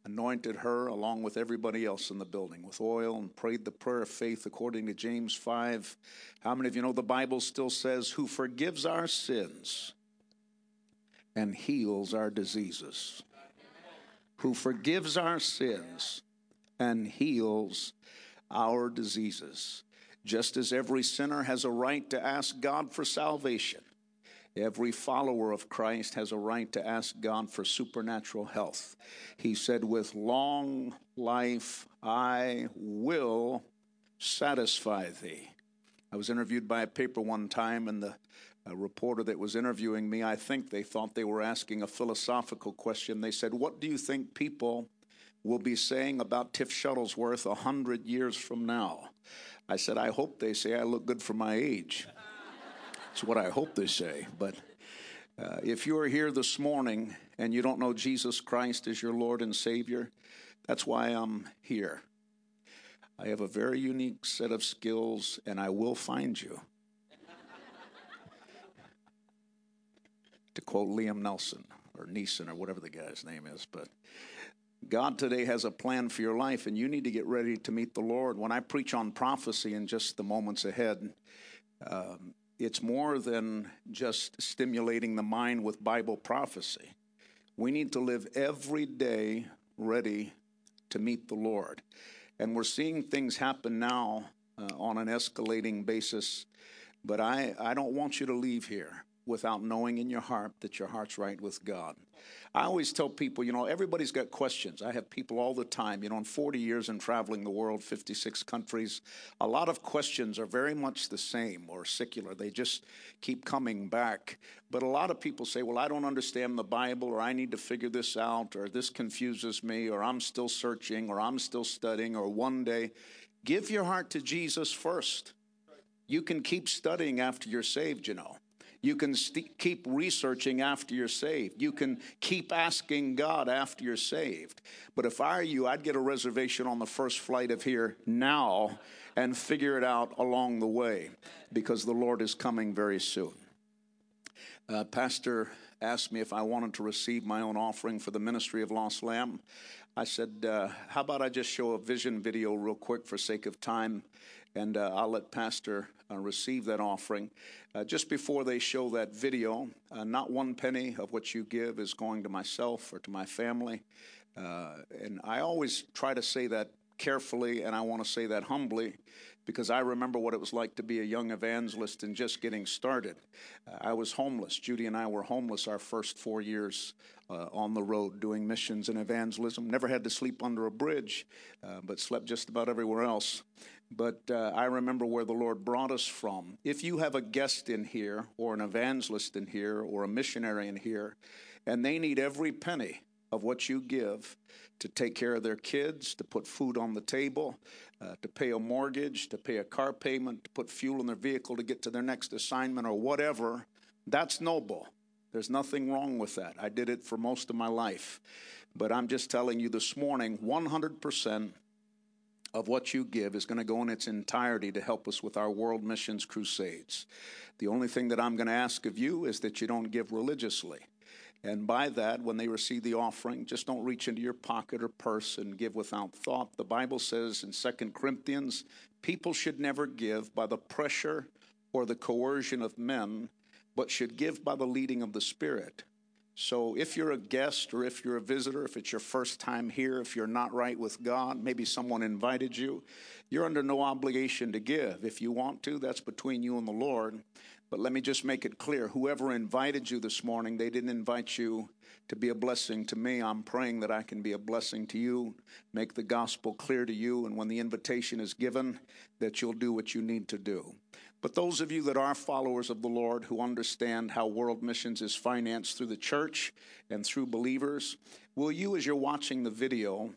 J: anointed her along with everybody else in the building with oil and prayed the prayer of faith according to James 5. How many of you know the Bible still says, who forgives our sins and heals our diseases? Who forgives our sins and heals our diseases. Just as every sinner has a right to ask God for salvation, every follower of Christ has a right to ask God for supernatural health. He said, with long life I will satisfy thee. I was interviewed by a paper one time, and the reporter that was interviewing me, I think they thought they were asking a philosophical question. They said, what do you think people will be saying about Tiff Shuttlesworth 100 years from now? I said, I hope they say I look good for my age. That's what I hope they say. But if you are here this morning and you don't know Jesus Christ as your Lord and Savior, that's why I'm here. I have a very unique set of skills, and I will find you. To quote Liam Nelson, or Neeson, or whatever the guy's name is. But God today has a plan for your life, and you need to get ready to meet the Lord. When I preach on prophecy in just the moments ahead, it's more than just stimulating the mind with Bible prophecy. We need to live every day ready to meet the Lord. And we're seeing things happen now on an escalating basis, but I don't want you to leave here without knowing in your heart that your heart's right with God. I always tell people, everybody's got questions. I have people all the time, in 40 years in traveling the world, 56 countries, a lot of questions are very much the same or secular. They just keep coming back. But a lot of people say, well, I don't understand the Bible, or I need to figure this out, or this confuses me, or I'm still searching, or I'm still studying, or one day. Give your heart to Jesus first. You can keep studying after you're saved, You can keep researching after you're saved. You can keep asking God after you're saved. But if I were you, I'd get a reservation on the first flight of here now and figure it out along the way, because the Lord is coming very soon. Pastor asked me if I wanted to receive my own offering for the ministry of Lost Lamb. I said, how about I just show a vision video real quick for sake of time, and I'll let Pastor receive that offering. Just before they show that video, not one penny of what you give is going to myself or to my family. And I always try to say that carefully, and I want to say that humbly, because I remember what it was like to be a young evangelist and just getting started. I was homeless. Judy and I were homeless our first 4 years on the road doing missions and evangelism. Never had to sleep under a bridge, but slept just about everywhere else. But I remember where the Lord brought us from. If you have a guest in here, or an evangelist in here, or a missionary in here, and they need every penny of what you give to take care of their kids, to put food on the table, to pay a mortgage, to pay a car payment, to put fuel in their vehicle to get to their next assignment or whatever, that's noble. There's nothing wrong with that. I did it for most of my life. But I'm just telling you this morning, 100% of what you give is going to go in its entirety to help us with our world missions crusades. The only thing that I'm going to ask of you is that you don't give religiously. And by that, when they receive the offering, just don't reach into your pocket or purse and give without thought. The Bible says in 2 Corinthians, people should never give by the pressure or the coercion of men, but should give by the leading of the Spirit. So if you're a guest, or if you're a visitor, if it's your first time here, if you're not right with God, maybe someone invited you, you're under no obligation to give. If you want to, that's between you and the Lord. But let me just make it clear, whoever invited you this morning, they didn't invite you to be a blessing to me. I'm praying that I can be a blessing to you, make the gospel clear to you, and when the invitation is given, that you'll do what you need to do. But those of you that are followers of the Lord, who understand how world missions is financed through the church and through believers, will you, as you're watching the video,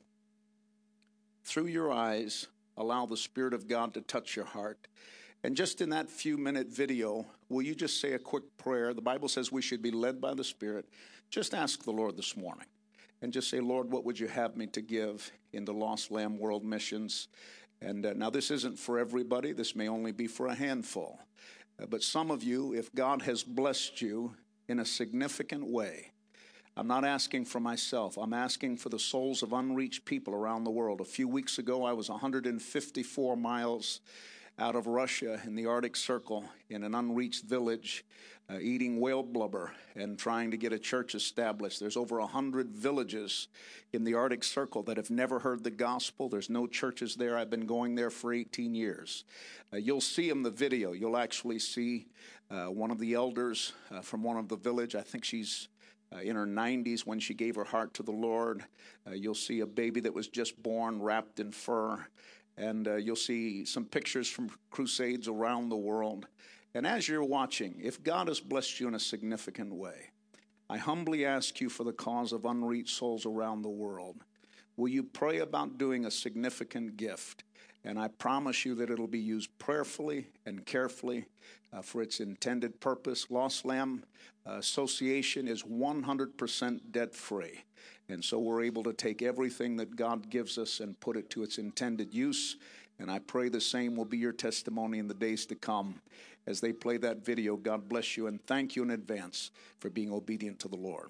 J: through your eyes, allow the Spirit of God to touch your heart? And just in that few-minute video, will you just say a quick prayer? The Bible says we should be led by the Spirit. Just ask the Lord this morning and just say, Lord, what would you have me to give in the Lost Lamb World Missions? And now this isn't for everybody. This may only be for a handful. But some of you, if God has blessed you in a significant way, I'm not asking for myself. I'm asking for the souls of unreached people around the world. A few weeks ago, I was 154 miles out of Russia in the Arctic Circle in an unreached village, eating whale blubber and trying to get a church established. There's over 100 villages in the Arctic Circle that have never heard the gospel. There's no churches there. I've been going there for 18 years. You'll see in the video, you'll actually see one of the elders from one of the village. I think she's in her 90s when she gave her heart to the Lord. You'll see a baby that was just born wrapped in fur. And you'll see some pictures from crusades around the world. And as you're watching, if God has blessed you in a significant way, I humbly ask you for the cause of unreached souls around the world, will you pray about doing a significant gift? And I promise you that it'll be used prayerfully and carefully for its intended purpose. Lost Lamb Association is 100% debt-free. And so we're able to take everything that God gives us and put it to its intended use. And I pray the same will be your testimony in the days to come. As they play that video, God bless you and thank you in advance for being obedient to the Lord.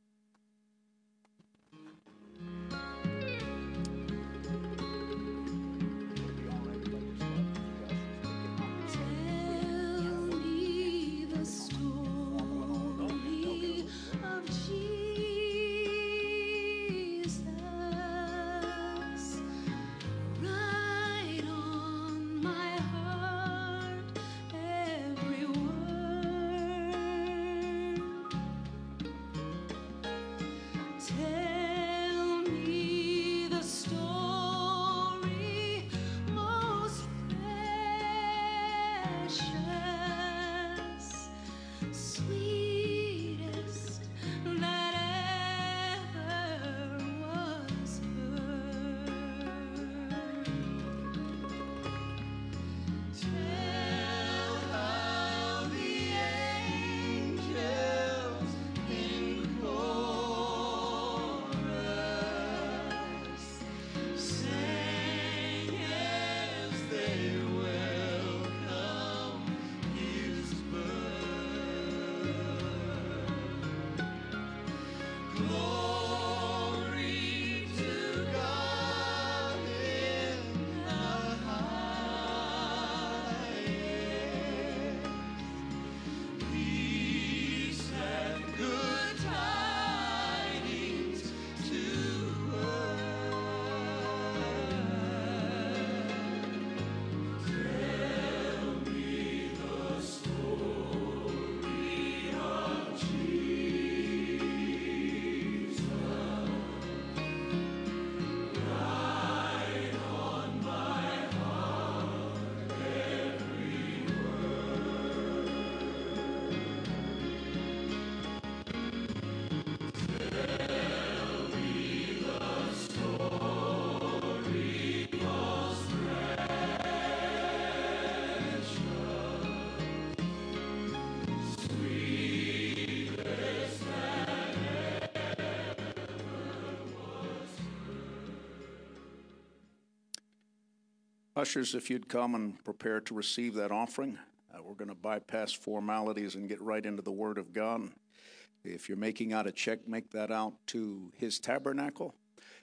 J: Ushers, if you'd come and prepare to receive that offering, we're going to bypass formalities and get right into the Word of God. If you're making out a check, make that out to His Tabernacle.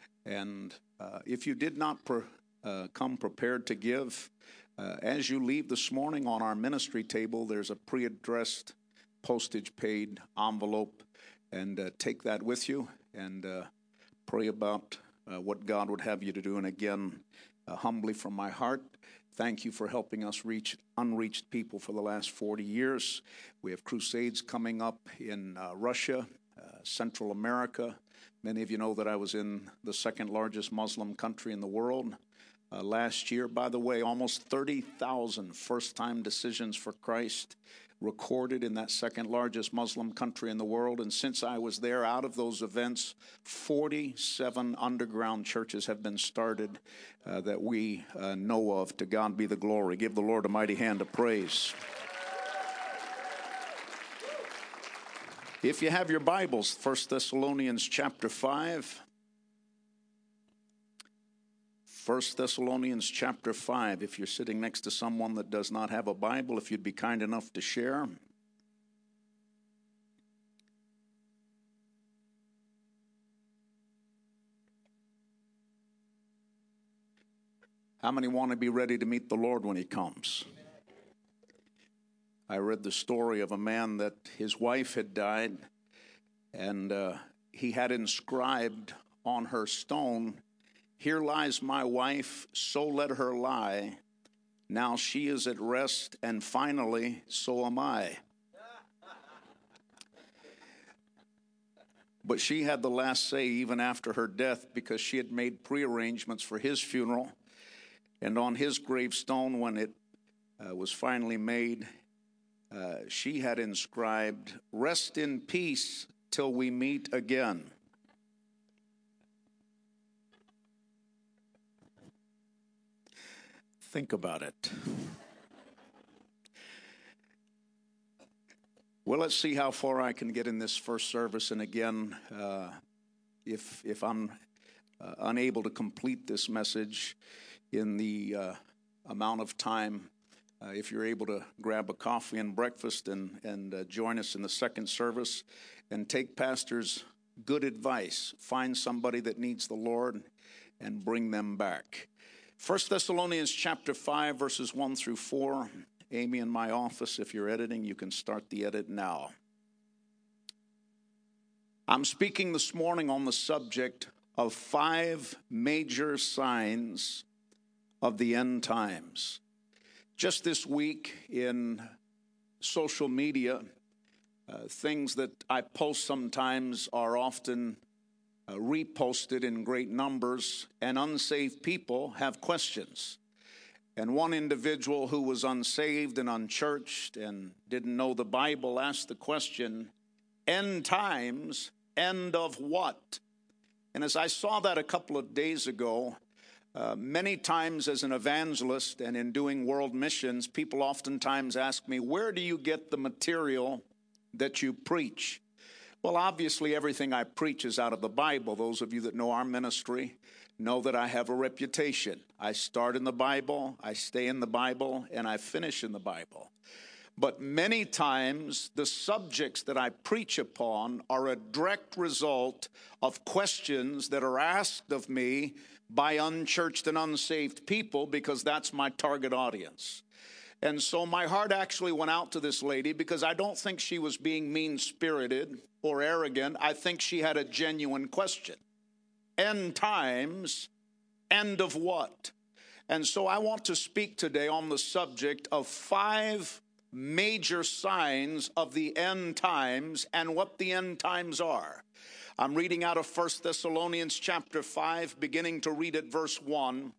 J: And if you did not come prepared to give, as you leave this morning on our ministry table, there's a pre-addressed postage-paid envelope, and take that with you and pray about what God would have you to do. And again, humbly from my heart, thank you for helping us reach unreached people for the last 40 years. We have crusades coming up in Russia, Central America. Many of you know that I was in the second largest Muslim country in the world last year. By the way, almost 30,000 first-time decisions for Christ recorded in that second largest Muslim country in the world. And since I was there, out of those events, 47 underground churches have been started that we know of. To God be the glory. Give the Lord a mighty hand of praise. If you have your Bibles, 1 Thessalonians chapter 5. 1 Thessalonians chapter 5, if you're sitting next to someone that does not have a Bible, if you'd be kind enough to share. How many want to be ready to meet the Lord when he comes? I read the story of a man that his wife had died, and he had inscribed on her stone, "Here lies my wife, so let her lie. Now she is at rest, and finally, so am I." But she had the last say even after her death, because she had made prearrangements for his funeral. And on his gravestone, when it was finally made, she had inscribed, "Rest in peace till we meet again." Think about it. Well, let's see how far I can get in this first service. And again, if I'm unable to complete this message in the amount of time, if you're able to grab a coffee and breakfast and join us in the second service and take Pastor's good advice, find somebody that needs the Lord and bring them back. 1 Thessalonians chapter 5, verses 1 through 4. Amy in my office, if you're editing, you can start the edit now. I'm speaking this morning on the subject of 5 major signs of the end times. Just this week in social media, things that I post sometimes are often reposted in great numbers, and unsaved people have questions. And one individual who was unsaved and unchurched and didn't know the Bible asked the question, "End times, end of what?" And as I saw that a couple of days ago, many times as an evangelist and in doing world missions, people oftentimes ask me, "Where do you get the material that you preach?" Well, obviously everything I preach is out of the Bible. Those of you that know our ministry know that I have a reputation. I start in the Bible, I stay in the Bible, and I finish in the Bible. But many times the subjects that I preach upon are a direct result of questions that are asked of me by unchurched and unsaved people, because that's my target audience. And so my heart actually went out to this lady, because I don't think she was being mean-spirited or arrogant. I think she had a genuine question. End times, end of what? And so I want to speak today on the subject of 5 major signs of the end times and what the end times are. I'm reading out of 1 Thessalonians chapter 5, beginning to read at verse 1.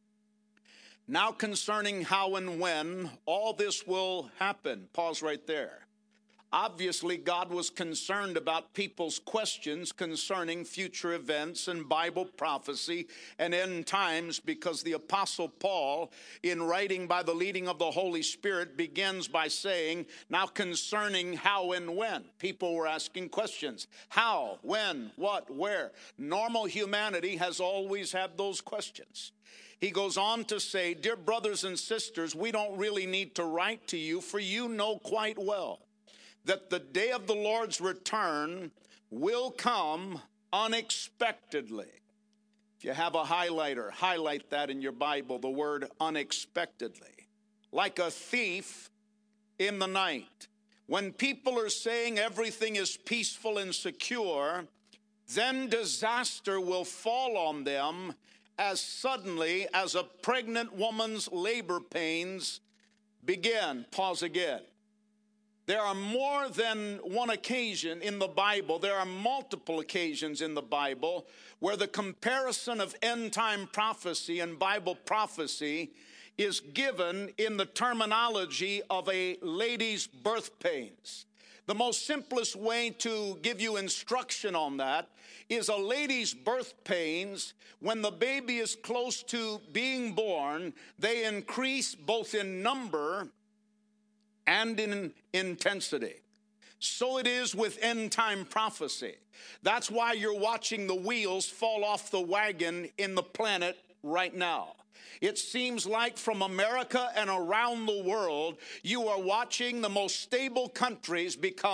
J: "Now concerning how and when all this will happen." Pause right there. Obviously, God was concerned about people's questions concerning future events and Bible prophecy and end times, because the Apostle Paul, in writing by the leading of the Holy Spirit, begins by saying, "Now concerning how and when." People were asking questions. How, when, what, where? Normal humanity has always had those questions. He goes on to say, "Dear brothers and sisters, we don't really need to write to you, for you know quite well that the day of the Lord's return will come unexpectedly." If you have a highlighter, highlight that in your Bible, the word unexpectedly. "Like a thief in the night." When people are saying everything is peaceful and secure, then disaster will fall on them as suddenly as a pregnant woman's labor pains begin. Pause again. There are more than one occasion in the Bible, there are multiple occasions in the Bible where the comparison of end-time prophecy and Bible prophecy is given in the terminology of a lady's birth pains. The most simplest way to give you instruction on that is a lady's birth pains. When the baby is close to being born, they increase both in number and in intensity. So it is with end-time prophecy. That's why you're watching the wheels fall off the wagon in the planet right now. It seems like from America and around the world, you are watching the most stable countries become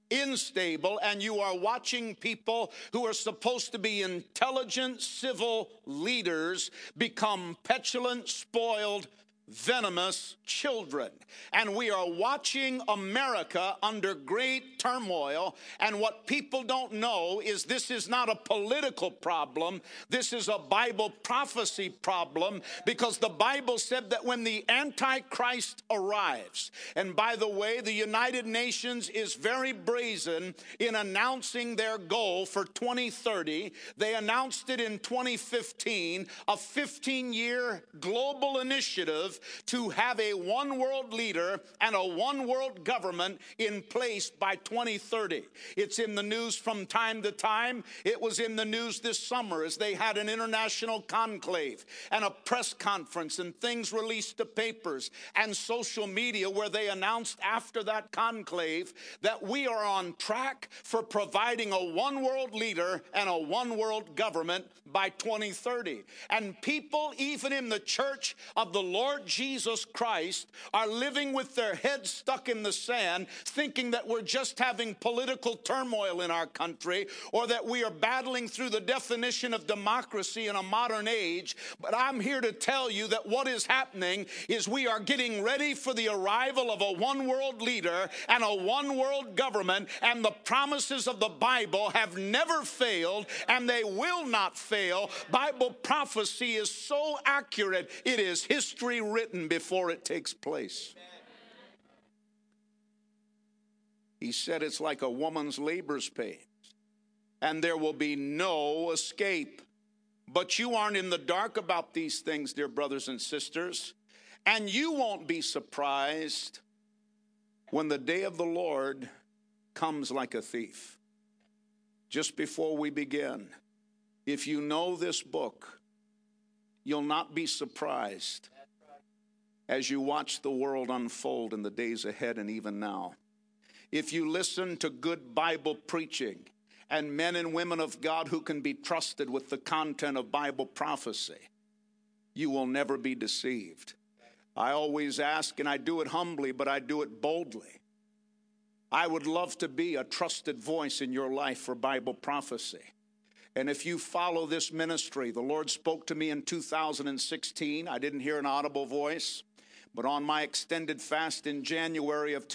J: unstable, and you are watching people who are supposed to be intelligent civil leaders become petulant, spoiled, venomous children. And we are watching America under great turmoil. And what people don't know is this is not a political problem. This is a Bible prophecy problem, because the Bible said that when the Antichrist arrives, and by the way, the United Nations is very brazen in announcing their goal for 2030. They announced it in 2015, a 15-year global initiative to have a one world leader and a one world government in place by 2030. It's in the news from time to time. It was in the news this summer as they had an international conclave and a press conference and things released to papers and social media where they announced after that conclave that we are on track for providing a one world leader and a one world government by 2030. And people, even in the church of the Lord Jesus Christ, are living with their heads stuck in the sand, thinking that we're just having political turmoil in our country, or that we are battling through the definition of democracy in a modern age. But I'm here to tell you that what is happening is we are getting ready for the arrival of a one world leader and a one world government, and the promises of the Bible have never failed, and they will not fail. Bible prophecy is so accurate, it is history written before it takes place. He said it's like a woman's labor's pains, and there will be no escape. But you aren't in the dark about these things, dear brothers and sisters, and you won't be surprised when the day of the Lord comes like a thief. Just before we begin, if you know this book, you'll not be surprised as you watch the world unfold in the days ahead and even now. If you listen to good Bible preaching and men and women of God who can be trusted with the content of Bible prophecy, you will never be deceived. I always ask, and I do it humbly, but I do it boldly. I would love to be a trusted voice in your life for Bible prophecy. And if you follow this ministry, the Lord spoke to me in 2016. I didn't hear an audible voice, but on my extended fast in January of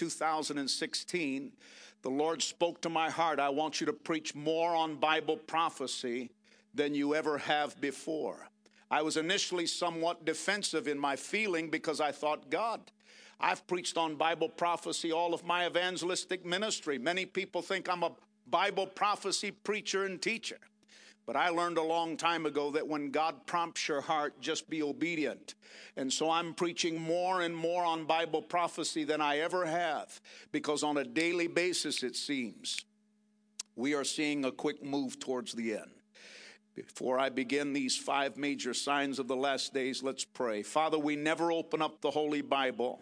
J: 2016, the Lord spoke to my heart. I want you to preach more on Bible prophecy than you ever have before. I was initially somewhat defensive in my feeling because I thought, God, I've preached on Bible prophecy all of my evangelistic ministry. Many people think I'm a Bible prophecy preacher and teacher. But I learned a long time ago that when God prompts your heart, just be obedient. And so I'm preaching more and more on Bible prophecy than I ever have, because on a daily basis, it seems, we are seeing a quick move towards the end. Before I begin these 5 major signs of the last days, let's pray. Father, we never open up the Holy Bible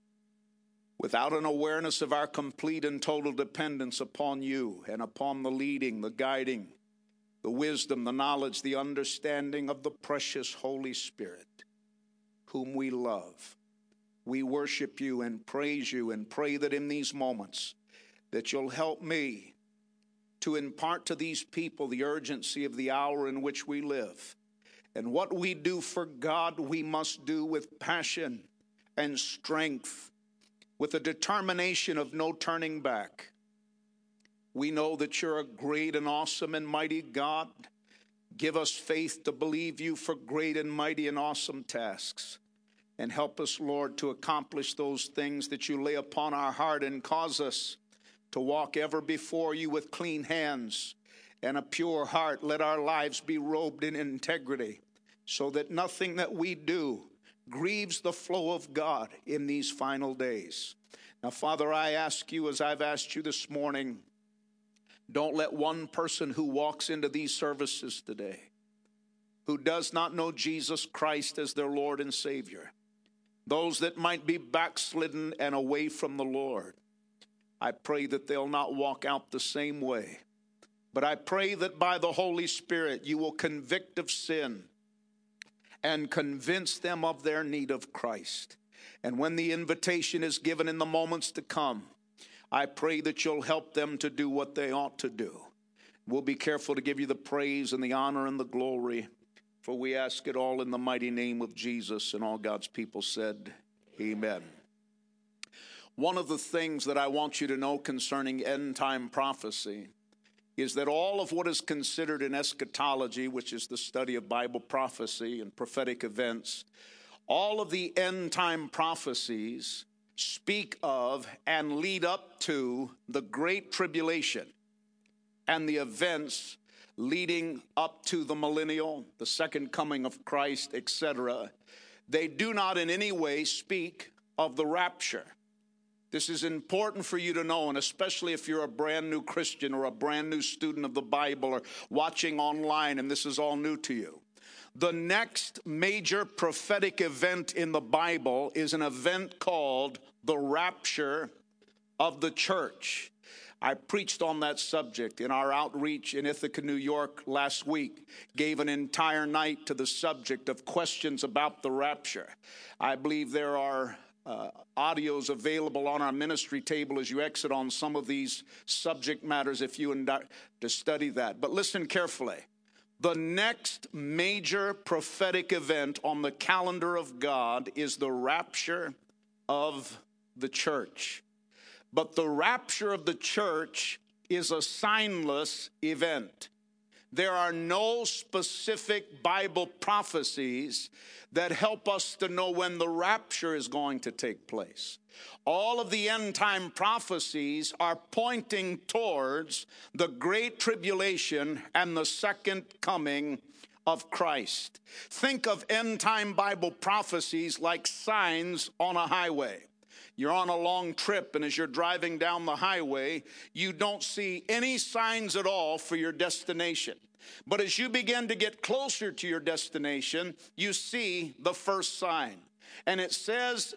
J: without an awareness of our complete and total dependence upon you and upon the leading, the guiding, the wisdom, the knowledge, the understanding of the precious Holy Spirit, whom we love. We worship you and praise you and pray that in these moments that you'll help me to impart to these people the urgency of the hour in which we live. And what we do for God, we must do with passion and strength, with a determination of no turning back. We know that you're a great and awesome and mighty God. Give us faith to believe you for great and mighty and awesome tasks. And help us, Lord, to accomplish those things that you lay upon our heart, and cause us to walk ever before you with clean hands and a pure heart. Let our lives be robed in integrity, so that nothing that we do grieves the flow of God in these final days. Now, Father, I ask you, as I've asked you this morning, don't let one person who walks into these services today who does not know Jesus Christ as their Lord and Savior, those that might be backslidden and away from the Lord, I pray that they'll not walk out the same way. But I pray that by the Holy Spirit you will convict of sin and convince them of their need of Christ. And when the invitation is given in the moments to come, I pray that you'll help them to do what they ought to do. We'll be careful to give you the praise and the honor and the glory, for we ask it all in the mighty name of Jesus. And all God's people said, amen. One of the things that I want you to know concerning end-time prophecy is that all of what is considered in eschatology, which is the study of Bible prophecy and prophetic events, all of the end-time prophecies speak of and lead up to the Great Tribulation and the events leading up to the millennial, the second coming of Christ, etc. They do not in any way speak of the rapture. This is important for you to know, and especially if you're a brand new Christian or a brand new student of the Bible or watching online and this is all new to you. The next major prophetic event in the Bible is an event called the rapture of the church. I preached on that subject in our outreach in Ithaca, New York last week, gave an entire night to the subject of questions about the rapture. I believe there are audios available on our ministry table as you exit on some of these subject matters if you to study that. But listen carefully. The next major prophetic event on the calendar of God is the rapture of the church. But the rapture of the church is a signless event. There are no specific Bible prophecies that help us to know when the rapture is going to take place. All of the end time prophecies are pointing towards the Great Tribulation and the second coming of Christ. Think of end time Bible prophecies like signs on a highway. You're on a long trip, and as you're driving down the highway, you don't see any signs at all for your destination. But as you begin to get closer to your destination, you see the first sign. And it says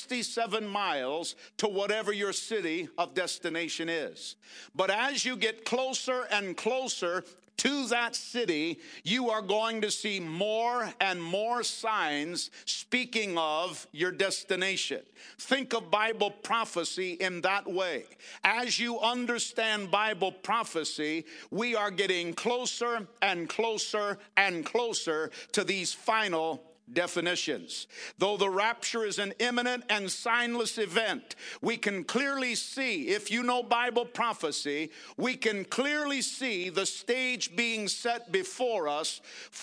J: 67 miles to whatever your city of destination is. But as you get closer and closer to that city, you are going to see more and more signs speaking of your destination. Think of Bible prophecy in that way. As you understand Bible prophecy, we are getting closer and closer and closer to these final definitions. Though the rapture is an imminent and signless event, we can clearly see, if you know Bible prophecy, we can clearly see the stage being set before us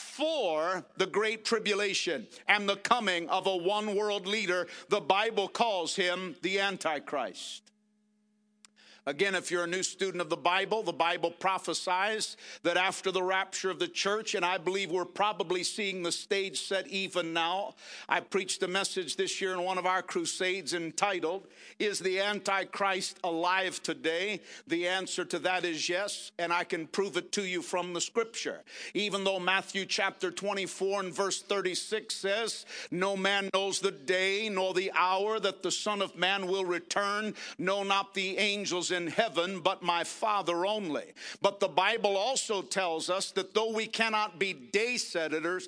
J: for the Great Tribulation and the coming of a one world leader. The Bible calls him the Antichrist. Again, if you're a new student of the Bible prophesies that after the rapture of the church, and I believe we're probably seeing the stage set even now. I preached a message this year in one of our crusades entitled, "Is the Antichrist alive today?" The answer to that is yes, and I can prove it to you from the scripture. Even though Matthew chapter 24 and verse 36 says, "No man knows the day nor the hour that the Son of Man will return, no, not the angels in heaven, but my Father only." But the Bible also tells us that though we cannot be day setters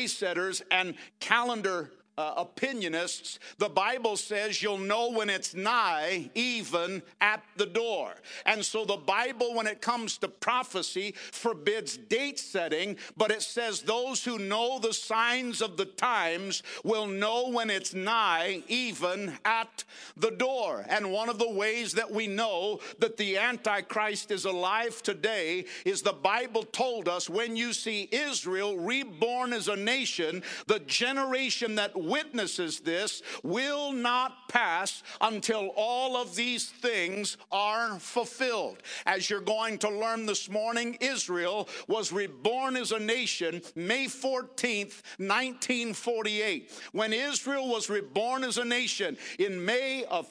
J: and calendar opinionists, the Bible says you'll know when it's nigh, even at the door. And so the Bible, when it comes to prophecy, forbids date setting, but it says those who know the signs of the times will know when it's nigh, even at the door. And one of the ways that we know that the Antichrist is alive today is the Bible told us when you see Israel reborn as a nation, the generation that witnesses this will not pass until all of these things are fulfilled. As you're going to learn this morning, Israel was reborn as a nation May 14th, 1948. When Israel was reborn as a nation in May of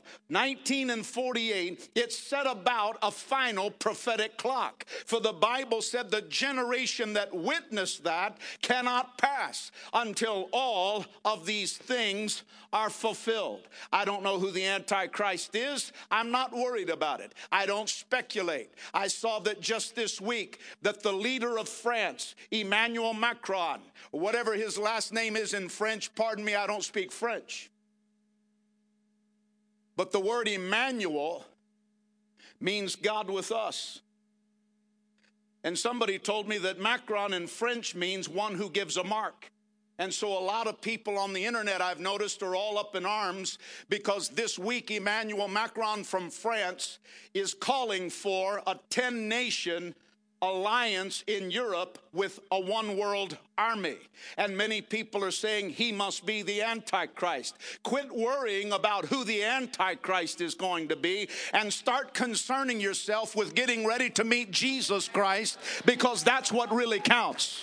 J: 1948, it set about a final prophetic clock. For the Bible said the generation that witnessed that cannot pass until all of these things are fulfilled. I don't know who the Antichrist is. I'm not worried about it. I don't speculate. I saw that just this week that the leader of France, Emmanuel Macron, or whatever his last name is in French, pardon me, I don't speak French. But the word Emmanuel means God with us. And somebody told me that Macron in French means one who gives a mark. And so a lot of people on the internet, I've noticed, are all up in arms because this week Emmanuel Macron from France is calling for a 10-nation alliance in Europe with a one-world army. And many people are saying he must be the Antichrist. Quit worrying about who the Antichrist is going to be and start concerning yourself with getting ready to meet Jesus Christ, because that's what really counts.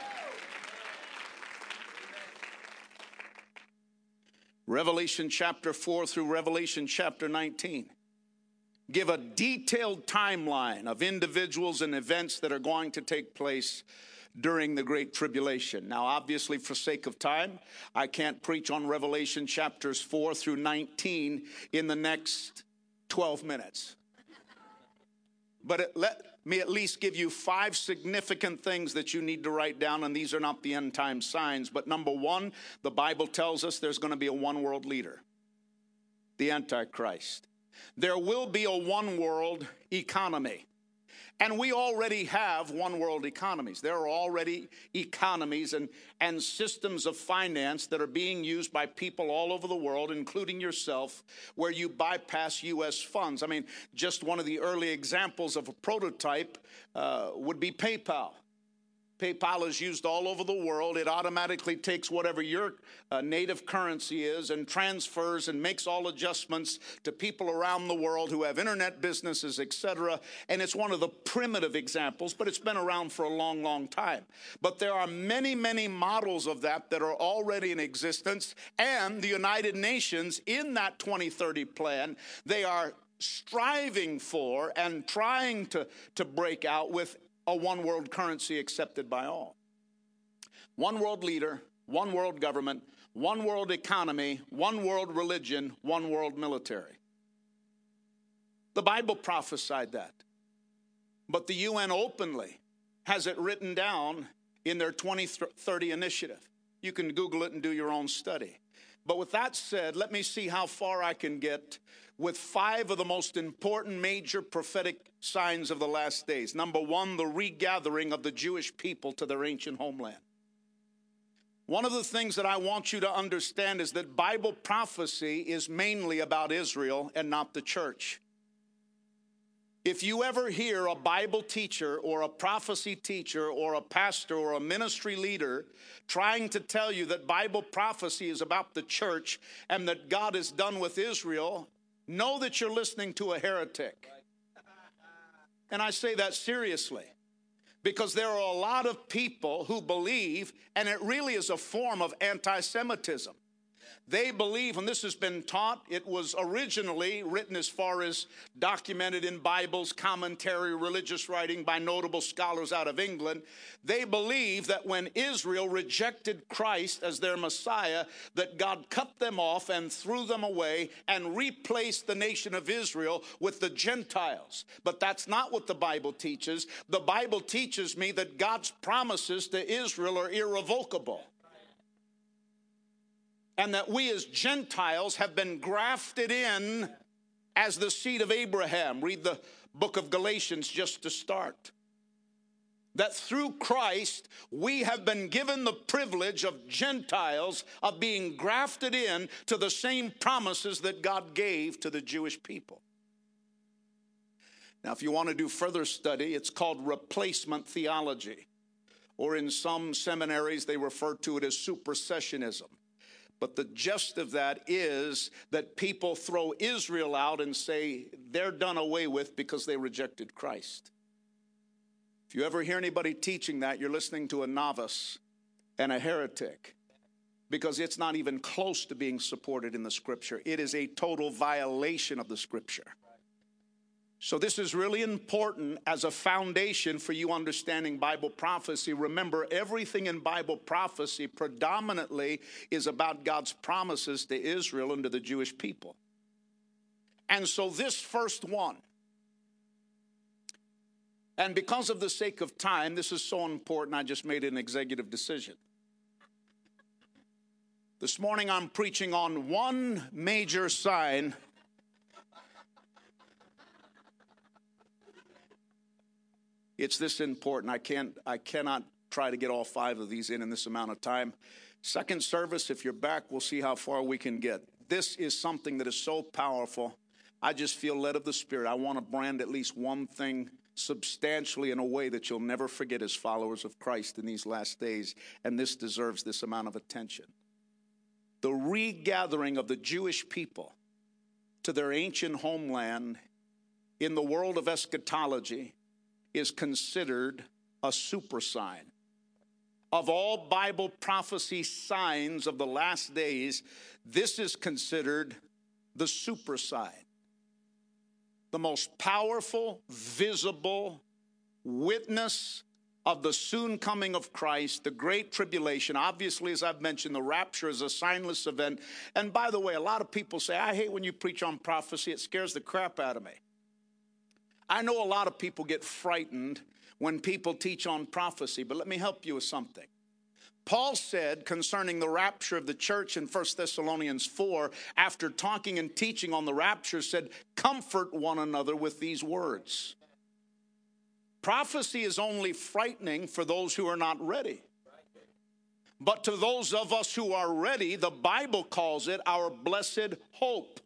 J: Revelation chapter 4 through Revelation chapter 19 give a detailed timeline of individuals and events that are going to take place during the Great Tribulation. Now, obviously, for sake of time, I can't preach on Revelation chapters 4 through 19 in the next 12 minutes. But let me at least give you 5 significant things that you need to write down, and these are not the end time signs. But number 1, the Bible tells us there's going to be a one world leader, the Antichrist. There will be a one world economy. And we already have one world economies. There are already economies and systems of finance that are being used by people all over the world, including yourself, where you bypass U.S. funds. I mean, just one of the early examples of a prototype would be PayPal. PayPal is used all over the world. It automatically takes whatever your native currency is and transfers and makes all adjustments to people around the world who have internet businesses, etc. And it's one of the primitive examples, but it's been around for a long, long time. But there are many, many models of that are already in existence. And the United Nations, in that 2030 plan, they are striving for and trying to break out with a one world currency accepted by all. One world leader, one world government, one world economy, one world religion, one world military. The Bible prophesied that. But the UN openly has it written down in their 2030 initiative. You can Google it and do your own study. But with that said, let me see how far I can get with 5 of the most important major prophetic signs of the last days. Number 1, the regathering of the Jewish people to their ancient homeland. One of the things that I want you to understand is that Bible prophecy is mainly about Israel and not the church. If you ever hear a Bible teacher or a prophecy teacher or a pastor or a ministry leader trying to tell you that Bible prophecy is about the church and that God is done with Israel, know that you're listening to a heretic. And I say that seriously, because there are a lot of people who believe, and it really is a form of anti-Semitism. They believe, and this has been taught, it was originally written as far as documented in Bibles, commentary, religious writing by notable scholars out of England. They believe that when Israel rejected Christ as their Messiah, that God cut them off and threw them away and replaced the nation of Israel with the Gentiles. But that's not what the Bible teaches. The Bible teaches me that God's promises to Israel are irrevocable. And that we as Gentiles have been grafted in as the seed of Abraham. Read the book of Galatians just to start. That through Christ, we have been given the privilege of Gentiles of being grafted in to the same promises that God gave to the Jewish people. Now, if you want to do further study, it's called replacement theology. Or in some seminaries, they refer to it as supersessionism. But the gist of that is that people throw Israel out and say they're done away with because they rejected Christ. If you ever hear anybody teaching that, you're listening to a novice and a heretic, because it's not even close to being supported in the Scripture. It is a total violation of the Scripture. So this is really important as a foundation for you understanding Bible prophecy. Remember, everything in Bible prophecy predominantly is about God's promises to Israel and to the Jewish people. And so this first one, and because of the sake of time, this is so important, I just made an executive decision. This morning I'm preaching on one major sign It's this important. I cannot try to get all 5 of these in this amount of time. Second service, if you're back, we'll see how far we can get. This is something that is so powerful. I just feel led of the Spirit. I want to brand at least one thing substantially in a way that you'll never forget as followers of Christ in these last days, and this deserves this amount of attention. The regathering of the Jewish people to their ancient homeland in the world of eschatology is considered a super sign. Of all Bible prophecy signs of the last days, this is considered the super sign. The most powerful, visible witness of the soon coming of Christ, the great tribulation. Obviously, as I've mentioned, the rapture is a signless event. And by the way, a lot of people say, I hate when you preach on prophecy. It scares the crap out of me. I know a lot of people get frightened when people teach on prophecy, but let me help you with something. Paul said concerning the rapture of the church in 1 Thessalonians 4, after talking and teaching on the rapture, said, comfort one another with these words. Prophecy is only frightening for those who are not ready. But to those of us who are ready, the Bible calls it our blessed hope.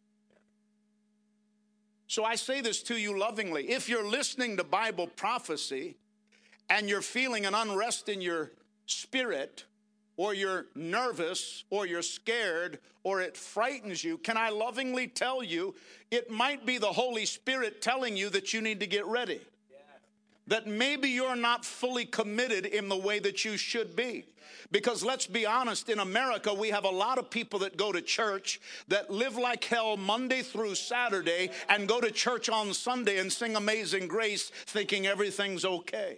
J: So I say this to you lovingly. If you're listening to Bible prophecy and you're feeling an unrest in your spirit, or you're nervous, or you're scared, or it frightens you, can I lovingly tell you, it might be the Holy Spirit telling you that you need to get ready. That maybe you're not fully committed in the way that you should be. Because let's be honest, in America, we have a lot of people that go to church that live like hell Monday through Saturday and go to church on Sunday and sing Amazing Grace thinking everything's okay.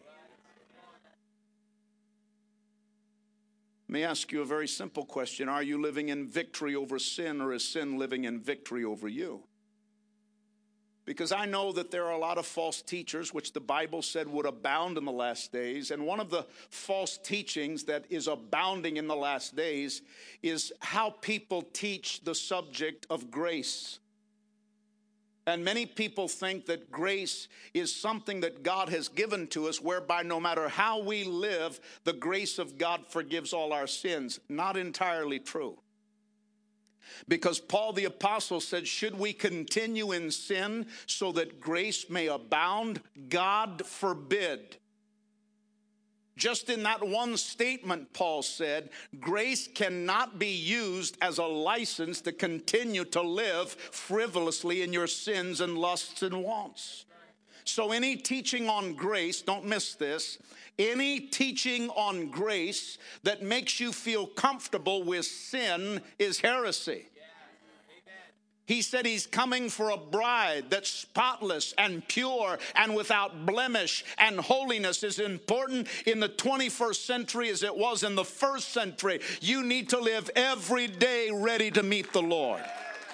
J: Let me ask you a very simple question. Are you living in victory over sin, or is sin living in victory over you? Because I know that there are a lot of false teachers, which the Bible said would abound in the last days. And one of the false teachings that is abounding in the last days is how people teach the subject of grace. And many people think that grace is something that God has given to us, whereby no matter how we live, the grace of God forgives all our sins. Not entirely true. Because Paul the Apostle said, should we continue in sin so that grace may abound? God forbid. Just in that one statement, Paul said, grace cannot be used as a license to continue to live frivolously in your sins and lusts and wants. So any teaching on grace, don't miss this, any teaching on grace that makes you feel comfortable with sin is heresy. He said he's coming for a bride that's spotless and pure and without blemish, and holiness is important in the 21st century as it was in the first century. You need to live every day ready to meet the Lord.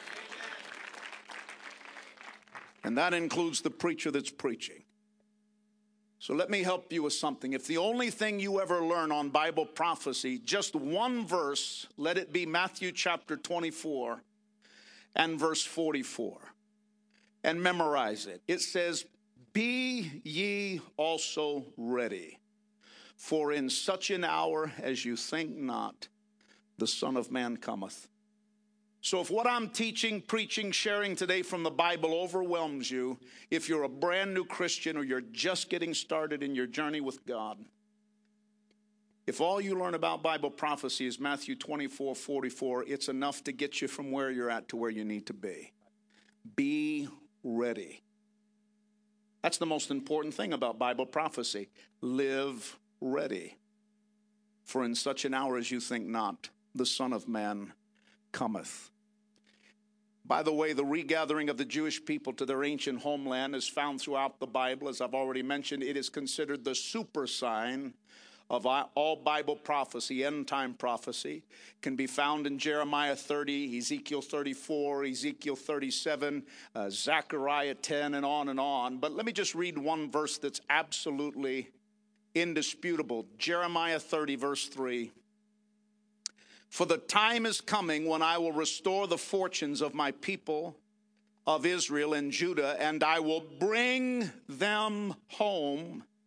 J: And that includes the preacher that's preaching. So let me help you with something. If the only thing you ever learn on Bible prophecy, just one verse, let it be Matthew chapter 24. And verse 44, and memorize it. It says, be ye also ready, for in such an hour as you think not, the Son of Man cometh. So if what I'm teaching, preaching, sharing today from the Bible overwhelms you, if you're a brand new Christian or you're just getting started in your journey with God, if all you learn about Bible prophecy is Matthew 24:44, it's enough to get you from where you're at to where you need to be. Be ready. That's the most important thing about Bible prophecy. Live ready. For in such an hour as you think not, the Son of Man cometh. By the way, the regathering of the Jewish people to their ancient homeland is found throughout the Bible. As I've already mentioned, it is considered the super sign of all Bible prophecy, end-time prophecy. Can be found in Jeremiah 30, Ezekiel 34, Ezekiel 37, Zechariah 10, and on and on. But let me just read one verse that's absolutely indisputable. Jeremiah 30, verse 3. For the time is coming when I will restore the fortunes of my people of Israel and Judah, and I will bring them home,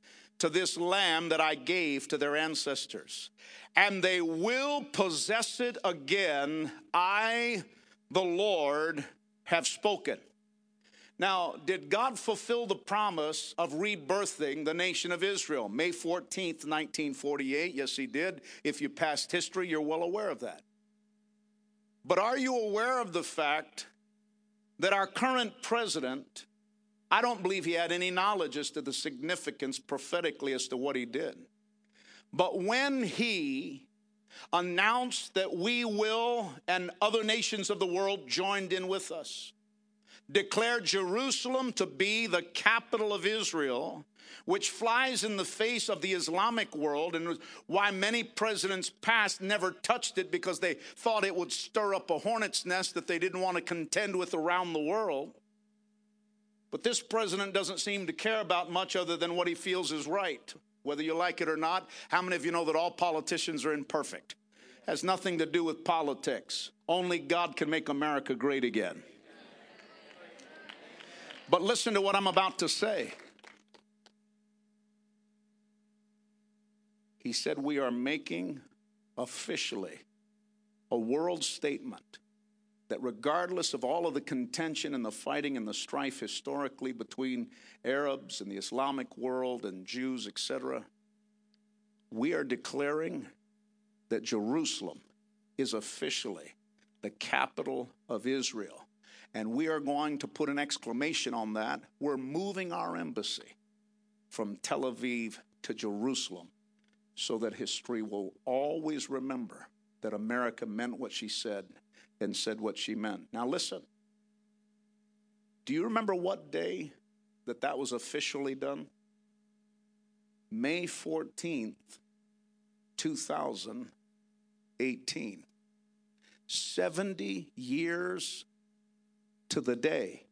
J: to this land that I gave to their ancestors, and they will possess it again. I, the Lord, have spoken. Now, did God fulfill the promise of rebirthing the nation of Israel? May 14th, 1948. Yes, he did. If you passed history, you're well aware of that. But are you aware of the fact that our current president, I don't believe he had any knowledge as to the significance prophetically as to what he did. But when he announced that we will, and other nations of the world joined in with us, declared Jerusalem to be the capital of Israel, which flies in the face of the Islamic world, and why many presidents past never touched it because they thought it would stir up a hornet's nest that they didn't want to contend with around the world. But this president doesn't seem to care about much other than what he feels is right, whether you like it or not. How many of you know that all politicians are imperfect? Has nothing to do with politics. Only God can make America great again. But listen to what I'm about to say. He said we are making officially a world statement that regardless of all of the contention and the fighting and the strife historically between Arabs and the Islamic world and Jews, etc., we are declaring that Jerusalem is officially the capital of Israel. And we are going to put an exclamation on that. We're moving our embassy from Tel Aviv to Jerusalem so that history will always remember that America meant what she said and said what she meant. Now listen, do you remember what day that was officially done? May 14th, 2018. 70 years to the day.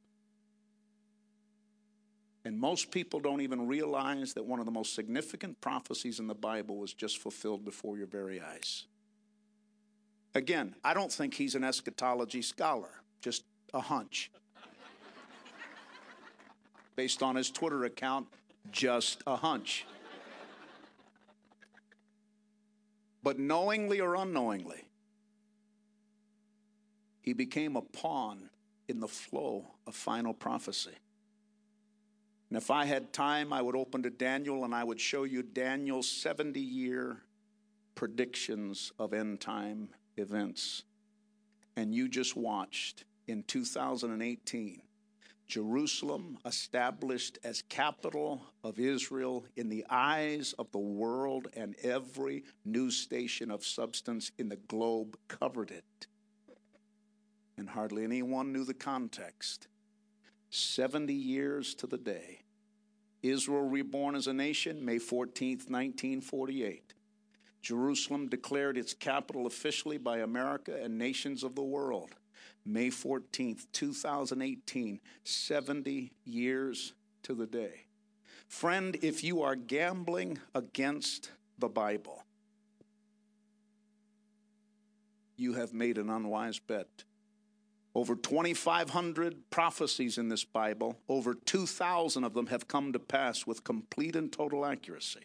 J: And most people don't even realize that one of the most significant prophecies in the Bible was just fulfilled before your very eyes. Again, I don't think he's an eschatology scholar, just a hunch. Based on his Twitter account, just a hunch. But knowingly or unknowingly, he became a pawn in the flow of final prophecy. And if I had time, I would open to Daniel and I would show you Daniel's 70-year predictions of end-time events. And you just watched in 2018, Jerusalem established as capital of Israel in the eyes of the world, and every news station of substance in the globe covered it. And hardly anyone knew the context. 70 years to the day. Israel reborn as a nation, May 14th, 1948. Jerusalem declared its capital officially by America and nations of the world, May 14th, 2018, 70 years to the day. Friend, if you are gambling against the Bible, you have made an unwise bet. Over 2,500 prophecies in this Bible, over 2,000 of them have come to pass with complete and total accuracy.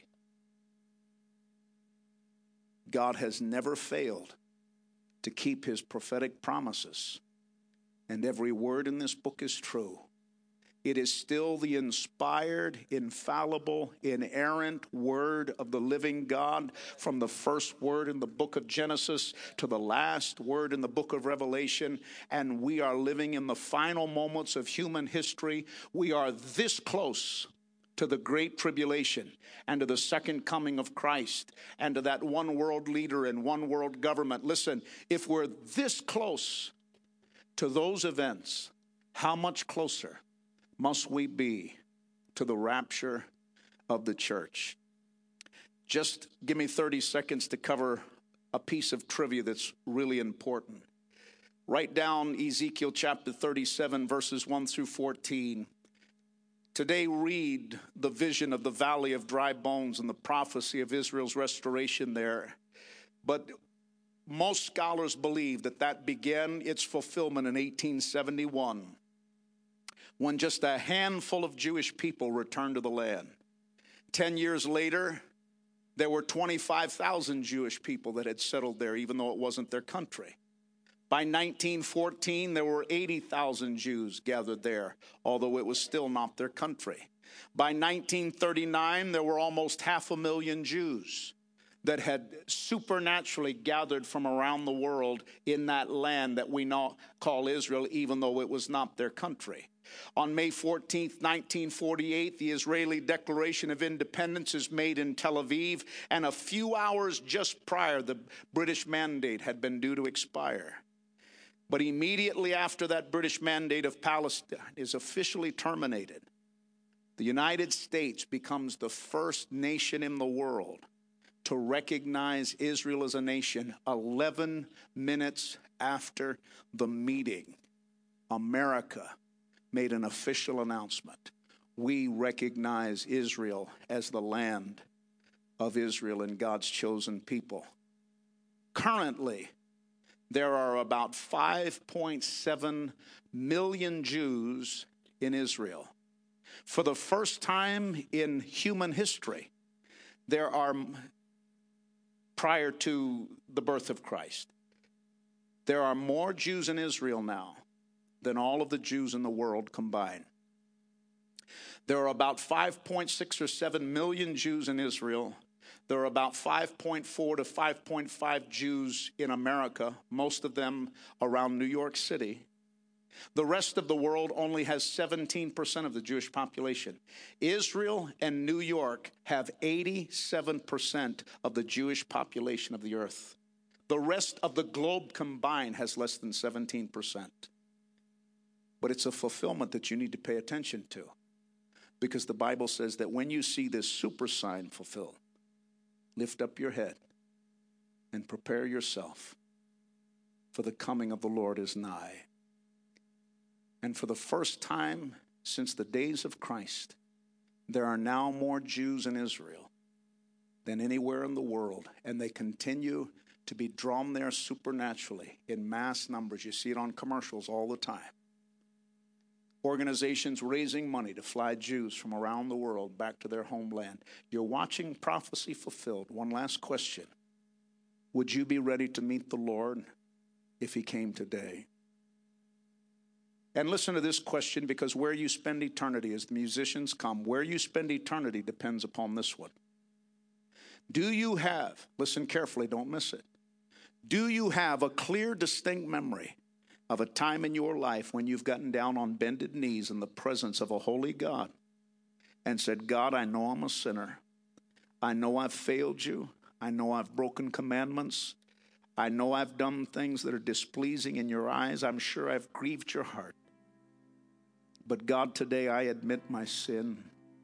J: God has never failed to keep his prophetic promises, and every word in this book is true. It is still the inspired, infallible, inerrant word of the living God, from the first word in the book of Genesis to the last word in the book of Revelation. And we are living in the final moments of human history. We are this close to the great tribulation and to the second coming of Christ and to that one world leader and one world government. Listen, if we're this close to those events, how much closer must we be to the rapture of the church? Just give me 30 seconds to cover a piece of trivia that's really important. Write down Ezekiel chapter 37, verses 1 through 14. Today, read the vision of the valley of dry bones and the prophecy of Israel's restoration there. But most scholars believe that began its fulfillment in 1871. When just a handful of Jewish people returned to the land. 10 years later, there were 25,000 Jewish people that had settled there, even though it wasn't their country. By 1914, there were 80,000 Jews gathered there, although it was still not their country. By 1939, there were almost 500,000 Jews that had supernaturally gathered from around the world in that land that we now call Israel, even though it was not their country. On May 14th, 1948, the Israeli Declaration of Independence is made in Tel Aviv, and a few hours just prior, the British mandate had been due to expire. But immediately after that British mandate of Palestine is officially terminated, the United States becomes the first nation in the world to recognize Israel as a nation. 11 minutes after the meeting, America made an official announcement. We recognize Israel as the land of Israel and God's chosen people. Currently, there are about 5.7 million Jews in Israel. For the first time in human history, there are, prior to the birth of Christ, there are more Jews in Israel now than all of the Jews in the world combined. There are about 5.6 or 7 million Jews in Israel. There are about 5.4 to 5.5 Jews in America, most of them around New York City. The rest of the world only has 17% of the Jewish population. Israel and New York have 87% of the Jewish population of the earth. The rest of the globe combined has less than 17%. But it's a fulfillment that you need to pay attention to, because the Bible says that when you see this super sign fulfilled, lift up your head and prepare yourself, for the coming of the Lord is nigh. And for the first time since the days of Christ, there are now more Jews in Israel than anywhere in the world, and they continue to be drawn there supernaturally in mass numbers. You see it on commercials all the time. Organizations raising money to fly Jews from around the world back to their homeland. You're watching prophecy fulfilled. One last question. Would you be ready to meet the Lord if he came today? And listen to this question, because where you spend eternity, as the musicians come, where you spend eternity depends upon this one. Do you have, listen carefully, don't miss it. Do you have a clear, distinct memory of a time in your life when you've gotten down on bended knees in the presence of a holy God and said, God, I know I'm a sinner. I know I've failed you. I know I've broken commandments. I know I've done things that are displeasing in your eyes. I'm sure I've grieved your heart. But God, today I admit my sin.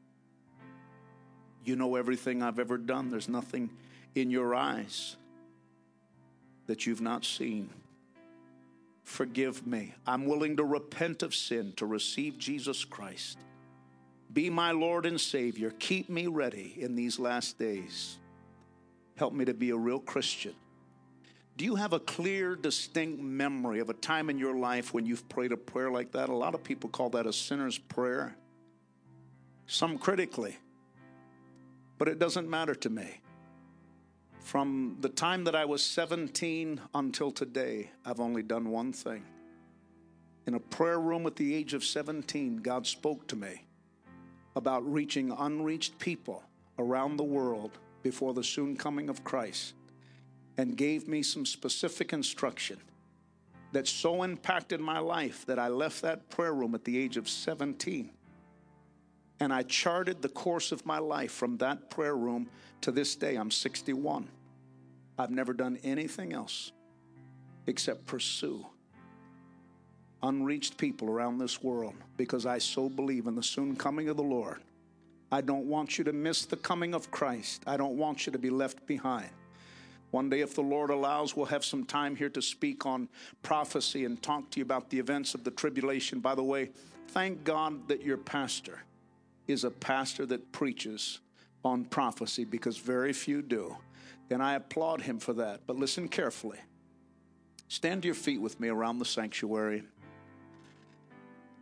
J: You know everything I've ever done. There's nothing in your eyes that you've not seen. Forgive me. I'm willing to repent of sin, to receive Jesus Christ. Be my Lord and Savior. Keep me ready in these last days. Help me to be a real Christian. Do you have a clear, distinct memory of a time in your life when you've prayed a prayer like that? A lot of people call that a sinner's prayer. Some critically. But it doesn't matter to me. From the time that I was 17 until today, I've only done one thing. In a prayer room at the age of 17, God spoke to me about reaching unreached people around the world before the soon coming of Christ, and gave me some specific instruction that so impacted my life that I left that prayer room at the age of 17. And I charted the course of my life from that prayer room to this day. I'm 61. I've never done anything else except pursue unreached people around this world, because I so believe in the soon coming of the Lord. I don't want you to miss the coming of Christ. I don't want you to be left behind. One day, if the Lord allows, we'll have some time here to speak on prophecy and talk to you about the events of the tribulation. By the way, thank God that your pastor is a pastor that preaches on prophecy, because very few do. And I applaud him for that. But listen carefully. Stand to your feet with me around the sanctuary.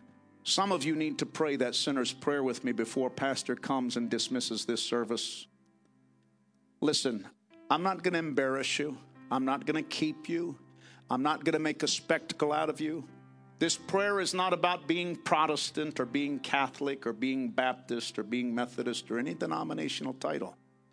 J: Some of you need to pray that sinner's prayer with me before Pastor comes and dismisses this service. Listen, I'm not going to embarrass you. I'm not going to keep you. I'm not going to make a spectacle out of you. This prayer is not about being Protestant or being Catholic or being Baptist or being Methodist or any denominational title.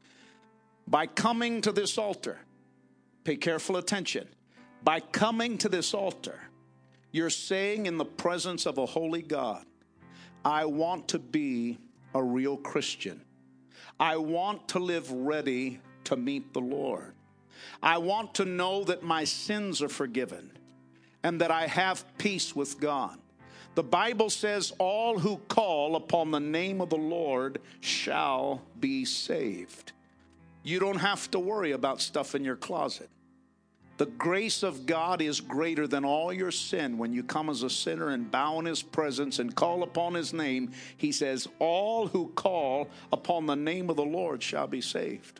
J: By coming to this altar, pay careful attention. By coming to this altar, you're saying in the presence of a holy God, I want to be a real Christian. I want to live ready to meet the Lord. I want to know that my sins are forgiven and that I have peace with God. The Bible says all who call upon the name of the Lord shall be saved. You don't have to worry about stuff in your closet. The grace of God is greater than all your sin. When you come as a sinner and bow in his presence and call upon his name, he says, all who call upon the name of the Lord shall be saved.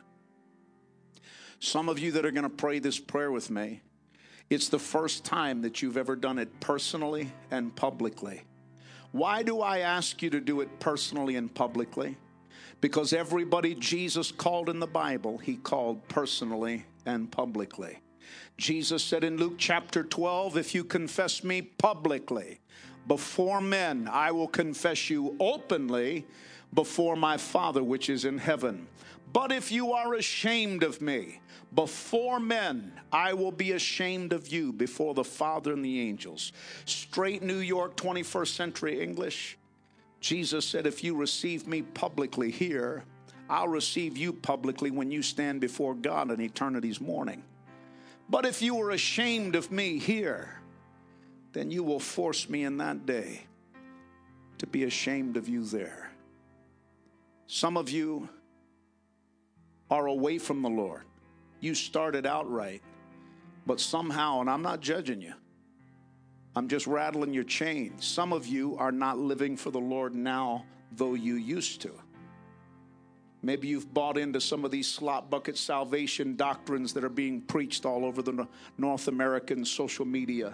J: Some of you that are going to pray this prayer with me, it's the first time that you've ever done it personally and publicly. Why do I ask you to do it personally and publicly? Because everybody Jesus called in the Bible, he called personally and publicly. Jesus said in Luke chapter 12, if you confess me publicly before men, I will confess you openly before my Father which is in heaven. But if you are ashamed of me before men, I will be ashamed of you before the Father and the angels. Straight New York 21st century English. Jesus said, if you receive me publicly here, I'll receive you publicly when you stand before God in eternity's morning. But if you are ashamed of me here, then you will force me in that day to be ashamed of you there. Some of you are away from the Lord. You started out right, but somehow, and I'm not judging you, I'm just rattling your chains. Some of you are not living for the Lord now, though you used to. Maybe you've bought into some of these slop bucket salvation doctrines that are being preached all over the North American social media.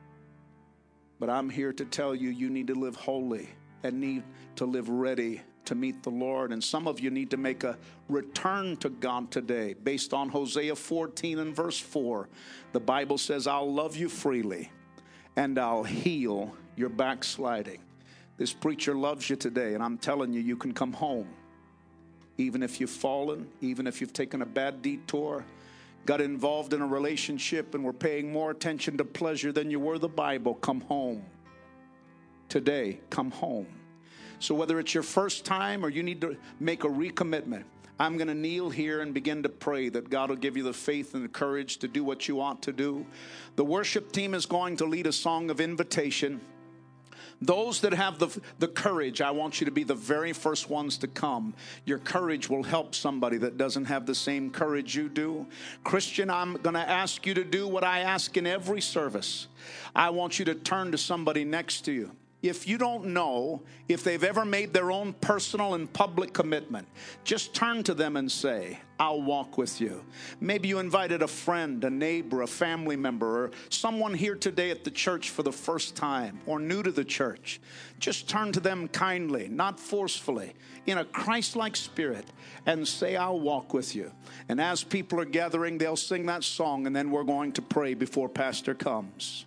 J: But I'm here to tell you, you need to live holy and need to live ready to meet the Lord. And some of you need to make a return to God today based on Hosea 14 and verse 4. The Bible says, I'll love you freely and I'll heal your backsliding. This preacher loves you today, and I'm telling you, you can come home. Even if you've fallen, even if you've taken a bad detour, got involved in a relationship and were paying more attention to pleasure than you were the Bible, come home. Today, come home. So whether it's your first time or you need to make a recommitment, I'm going to kneel here and begin to pray that God will give you the faith and the courage to do what you ought to do. The worship team is going to lead a song of invitation. Those that have the courage, I want you to be the very first ones to come. Your courage will help somebody that doesn't have the same courage you do. Christian, I'm going to ask you to do what I ask in every service. I want you to turn to somebody next to you. If you don't know if they've ever made their own personal and public commitment, just turn to them and say, I'll walk with you. Maybe you invited a friend, a neighbor, a family member, or someone here today at the church for the first time or new to the church. Just turn to them kindly, not forcefully, in a Christ-like spirit, and say, I'll walk with you. And as people are gathering, they'll sing that song, and then we're going to pray before Pastor comes.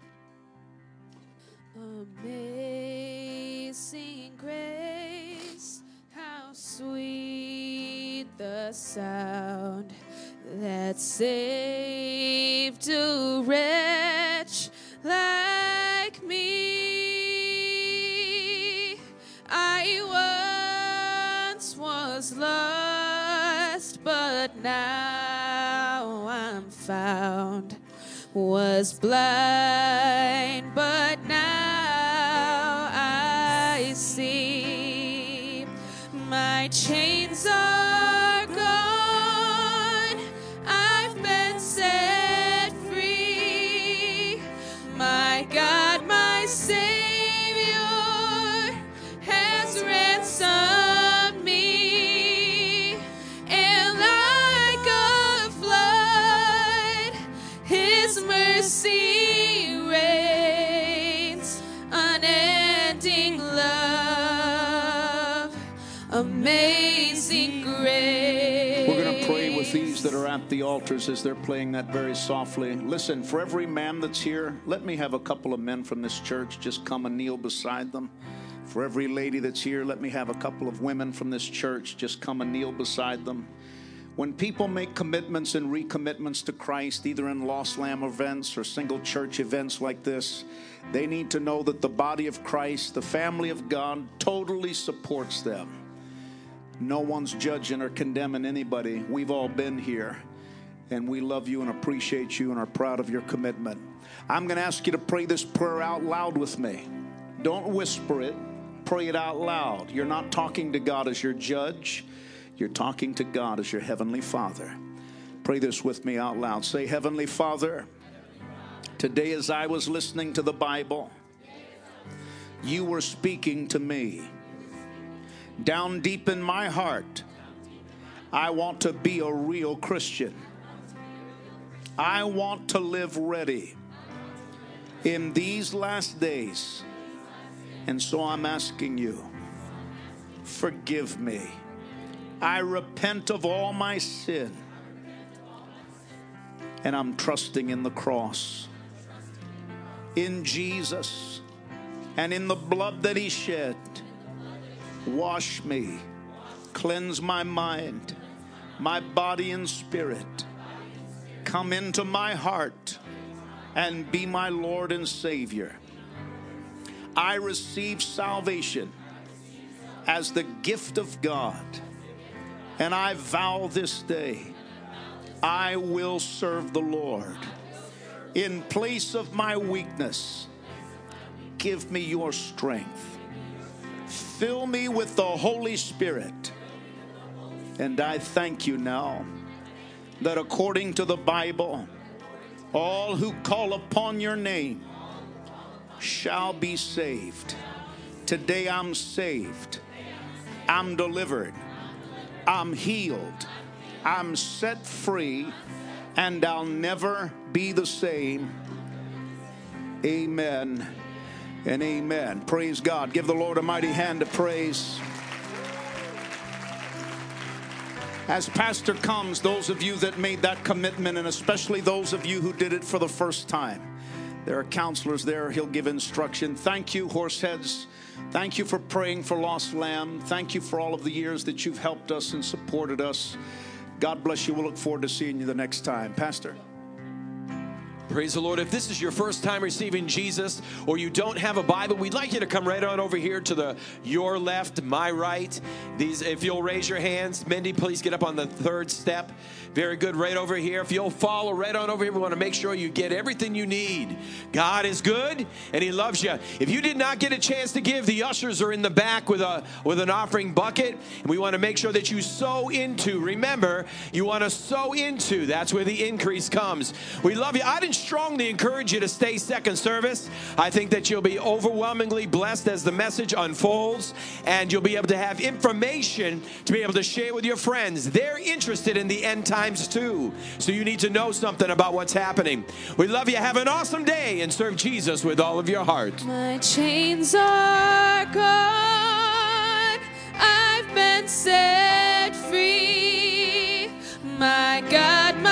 C: Amazing grace, how sweet the sound that saved a wretch like me. I once was lost, but now I'm found. Was blind, but now I see. My chains are gone, I've been set free. My God, my Savior has ransomed me, and like a flood, His mercy reigns, unending love. Amazing grace.
J: We're going to pray with these that are at the altars as they're playing that very softly. Listen, for every man that's here, let me have a couple of men from this church just come and kneel beside them. For every lady that's here, let me have a couple of women from this church just come and kneel beside them. When people make commitments and recommitments to Christ, either in Lost Lamb events or single church events like this, they need to know that the body of Christ, the family of God, totally supports them. No one's judging or condemning anybody. We've all been here, and we love you and appreciate you and are proud of your commitment. I'm going to ask you to pray this prayer out loud with me. Don't whisper it. Pray it out loud. You're not talking to God as your judge. You're talking to God as your Heavenly Father. Pray this with me out loud. Say, Heavenly Father, today as I was listening to the Bible, you were speaking to me. Down deep in my heart, I want to be a real Christian. I want to live ready in these last days. And so I'm asking you, forgive me. I repent of all my sin, and I'm trusting in the cross. In Jesus and in the blood that he shed, wash me, cleanse my mind, my body and spirit. Come into my heart and be my Lord and Savior. I receive salvation as the gift of God. And I vow this day, I will serve the Lord. In place of my weakness, give me your strength. Fill me with the Holy Spirit. And I thank you now that according to the Bible, all who call upon your name shall be saved. Today I'm saved. I'm delivered. I'm healed, I'm set free, and I'll never be the same. Amen and amen. Praise God. Give the Lord a mighty hand of praise. As Pastor comes, those of you that made that commitment, and especially those of you who did it for the first time, there are counselors there. He'll give instruction. Thank you, Horseheads. Thank you for praying for Lost Lamb. Thank you for all of the years that you've helped us and supported us. God bless you. We'll look forward to seeing you the next time. Pastor.
D: Praise the Lord. If this is your first time receiving Jesus or you don't have a Bible, we'd like you to come right on over here to your left, my right. If you'll raise your hands. Mindy, please get up on the third step. Very good. Right over here. If you'll follow right on over here, we want to make sure you get everything you need. God is good and he loves you. If you did not get a chance to give, the ushers are in the back with an offering bucket. And we want to make sure that you sow into. Remember, you want to sow into. That's where the increase comes. We love you. I'd strongly encourage you to stay second service. I think that you'll be overwhelmingly blessed as the message unfolds, and you'll be able to have information to be able to share with your friends. They're interested in the end times too, so you need to know something about what's happening. We love you. Have an awesome day and serve Jesus with all of your heart.
C: My chains are gone. I've been set free. My God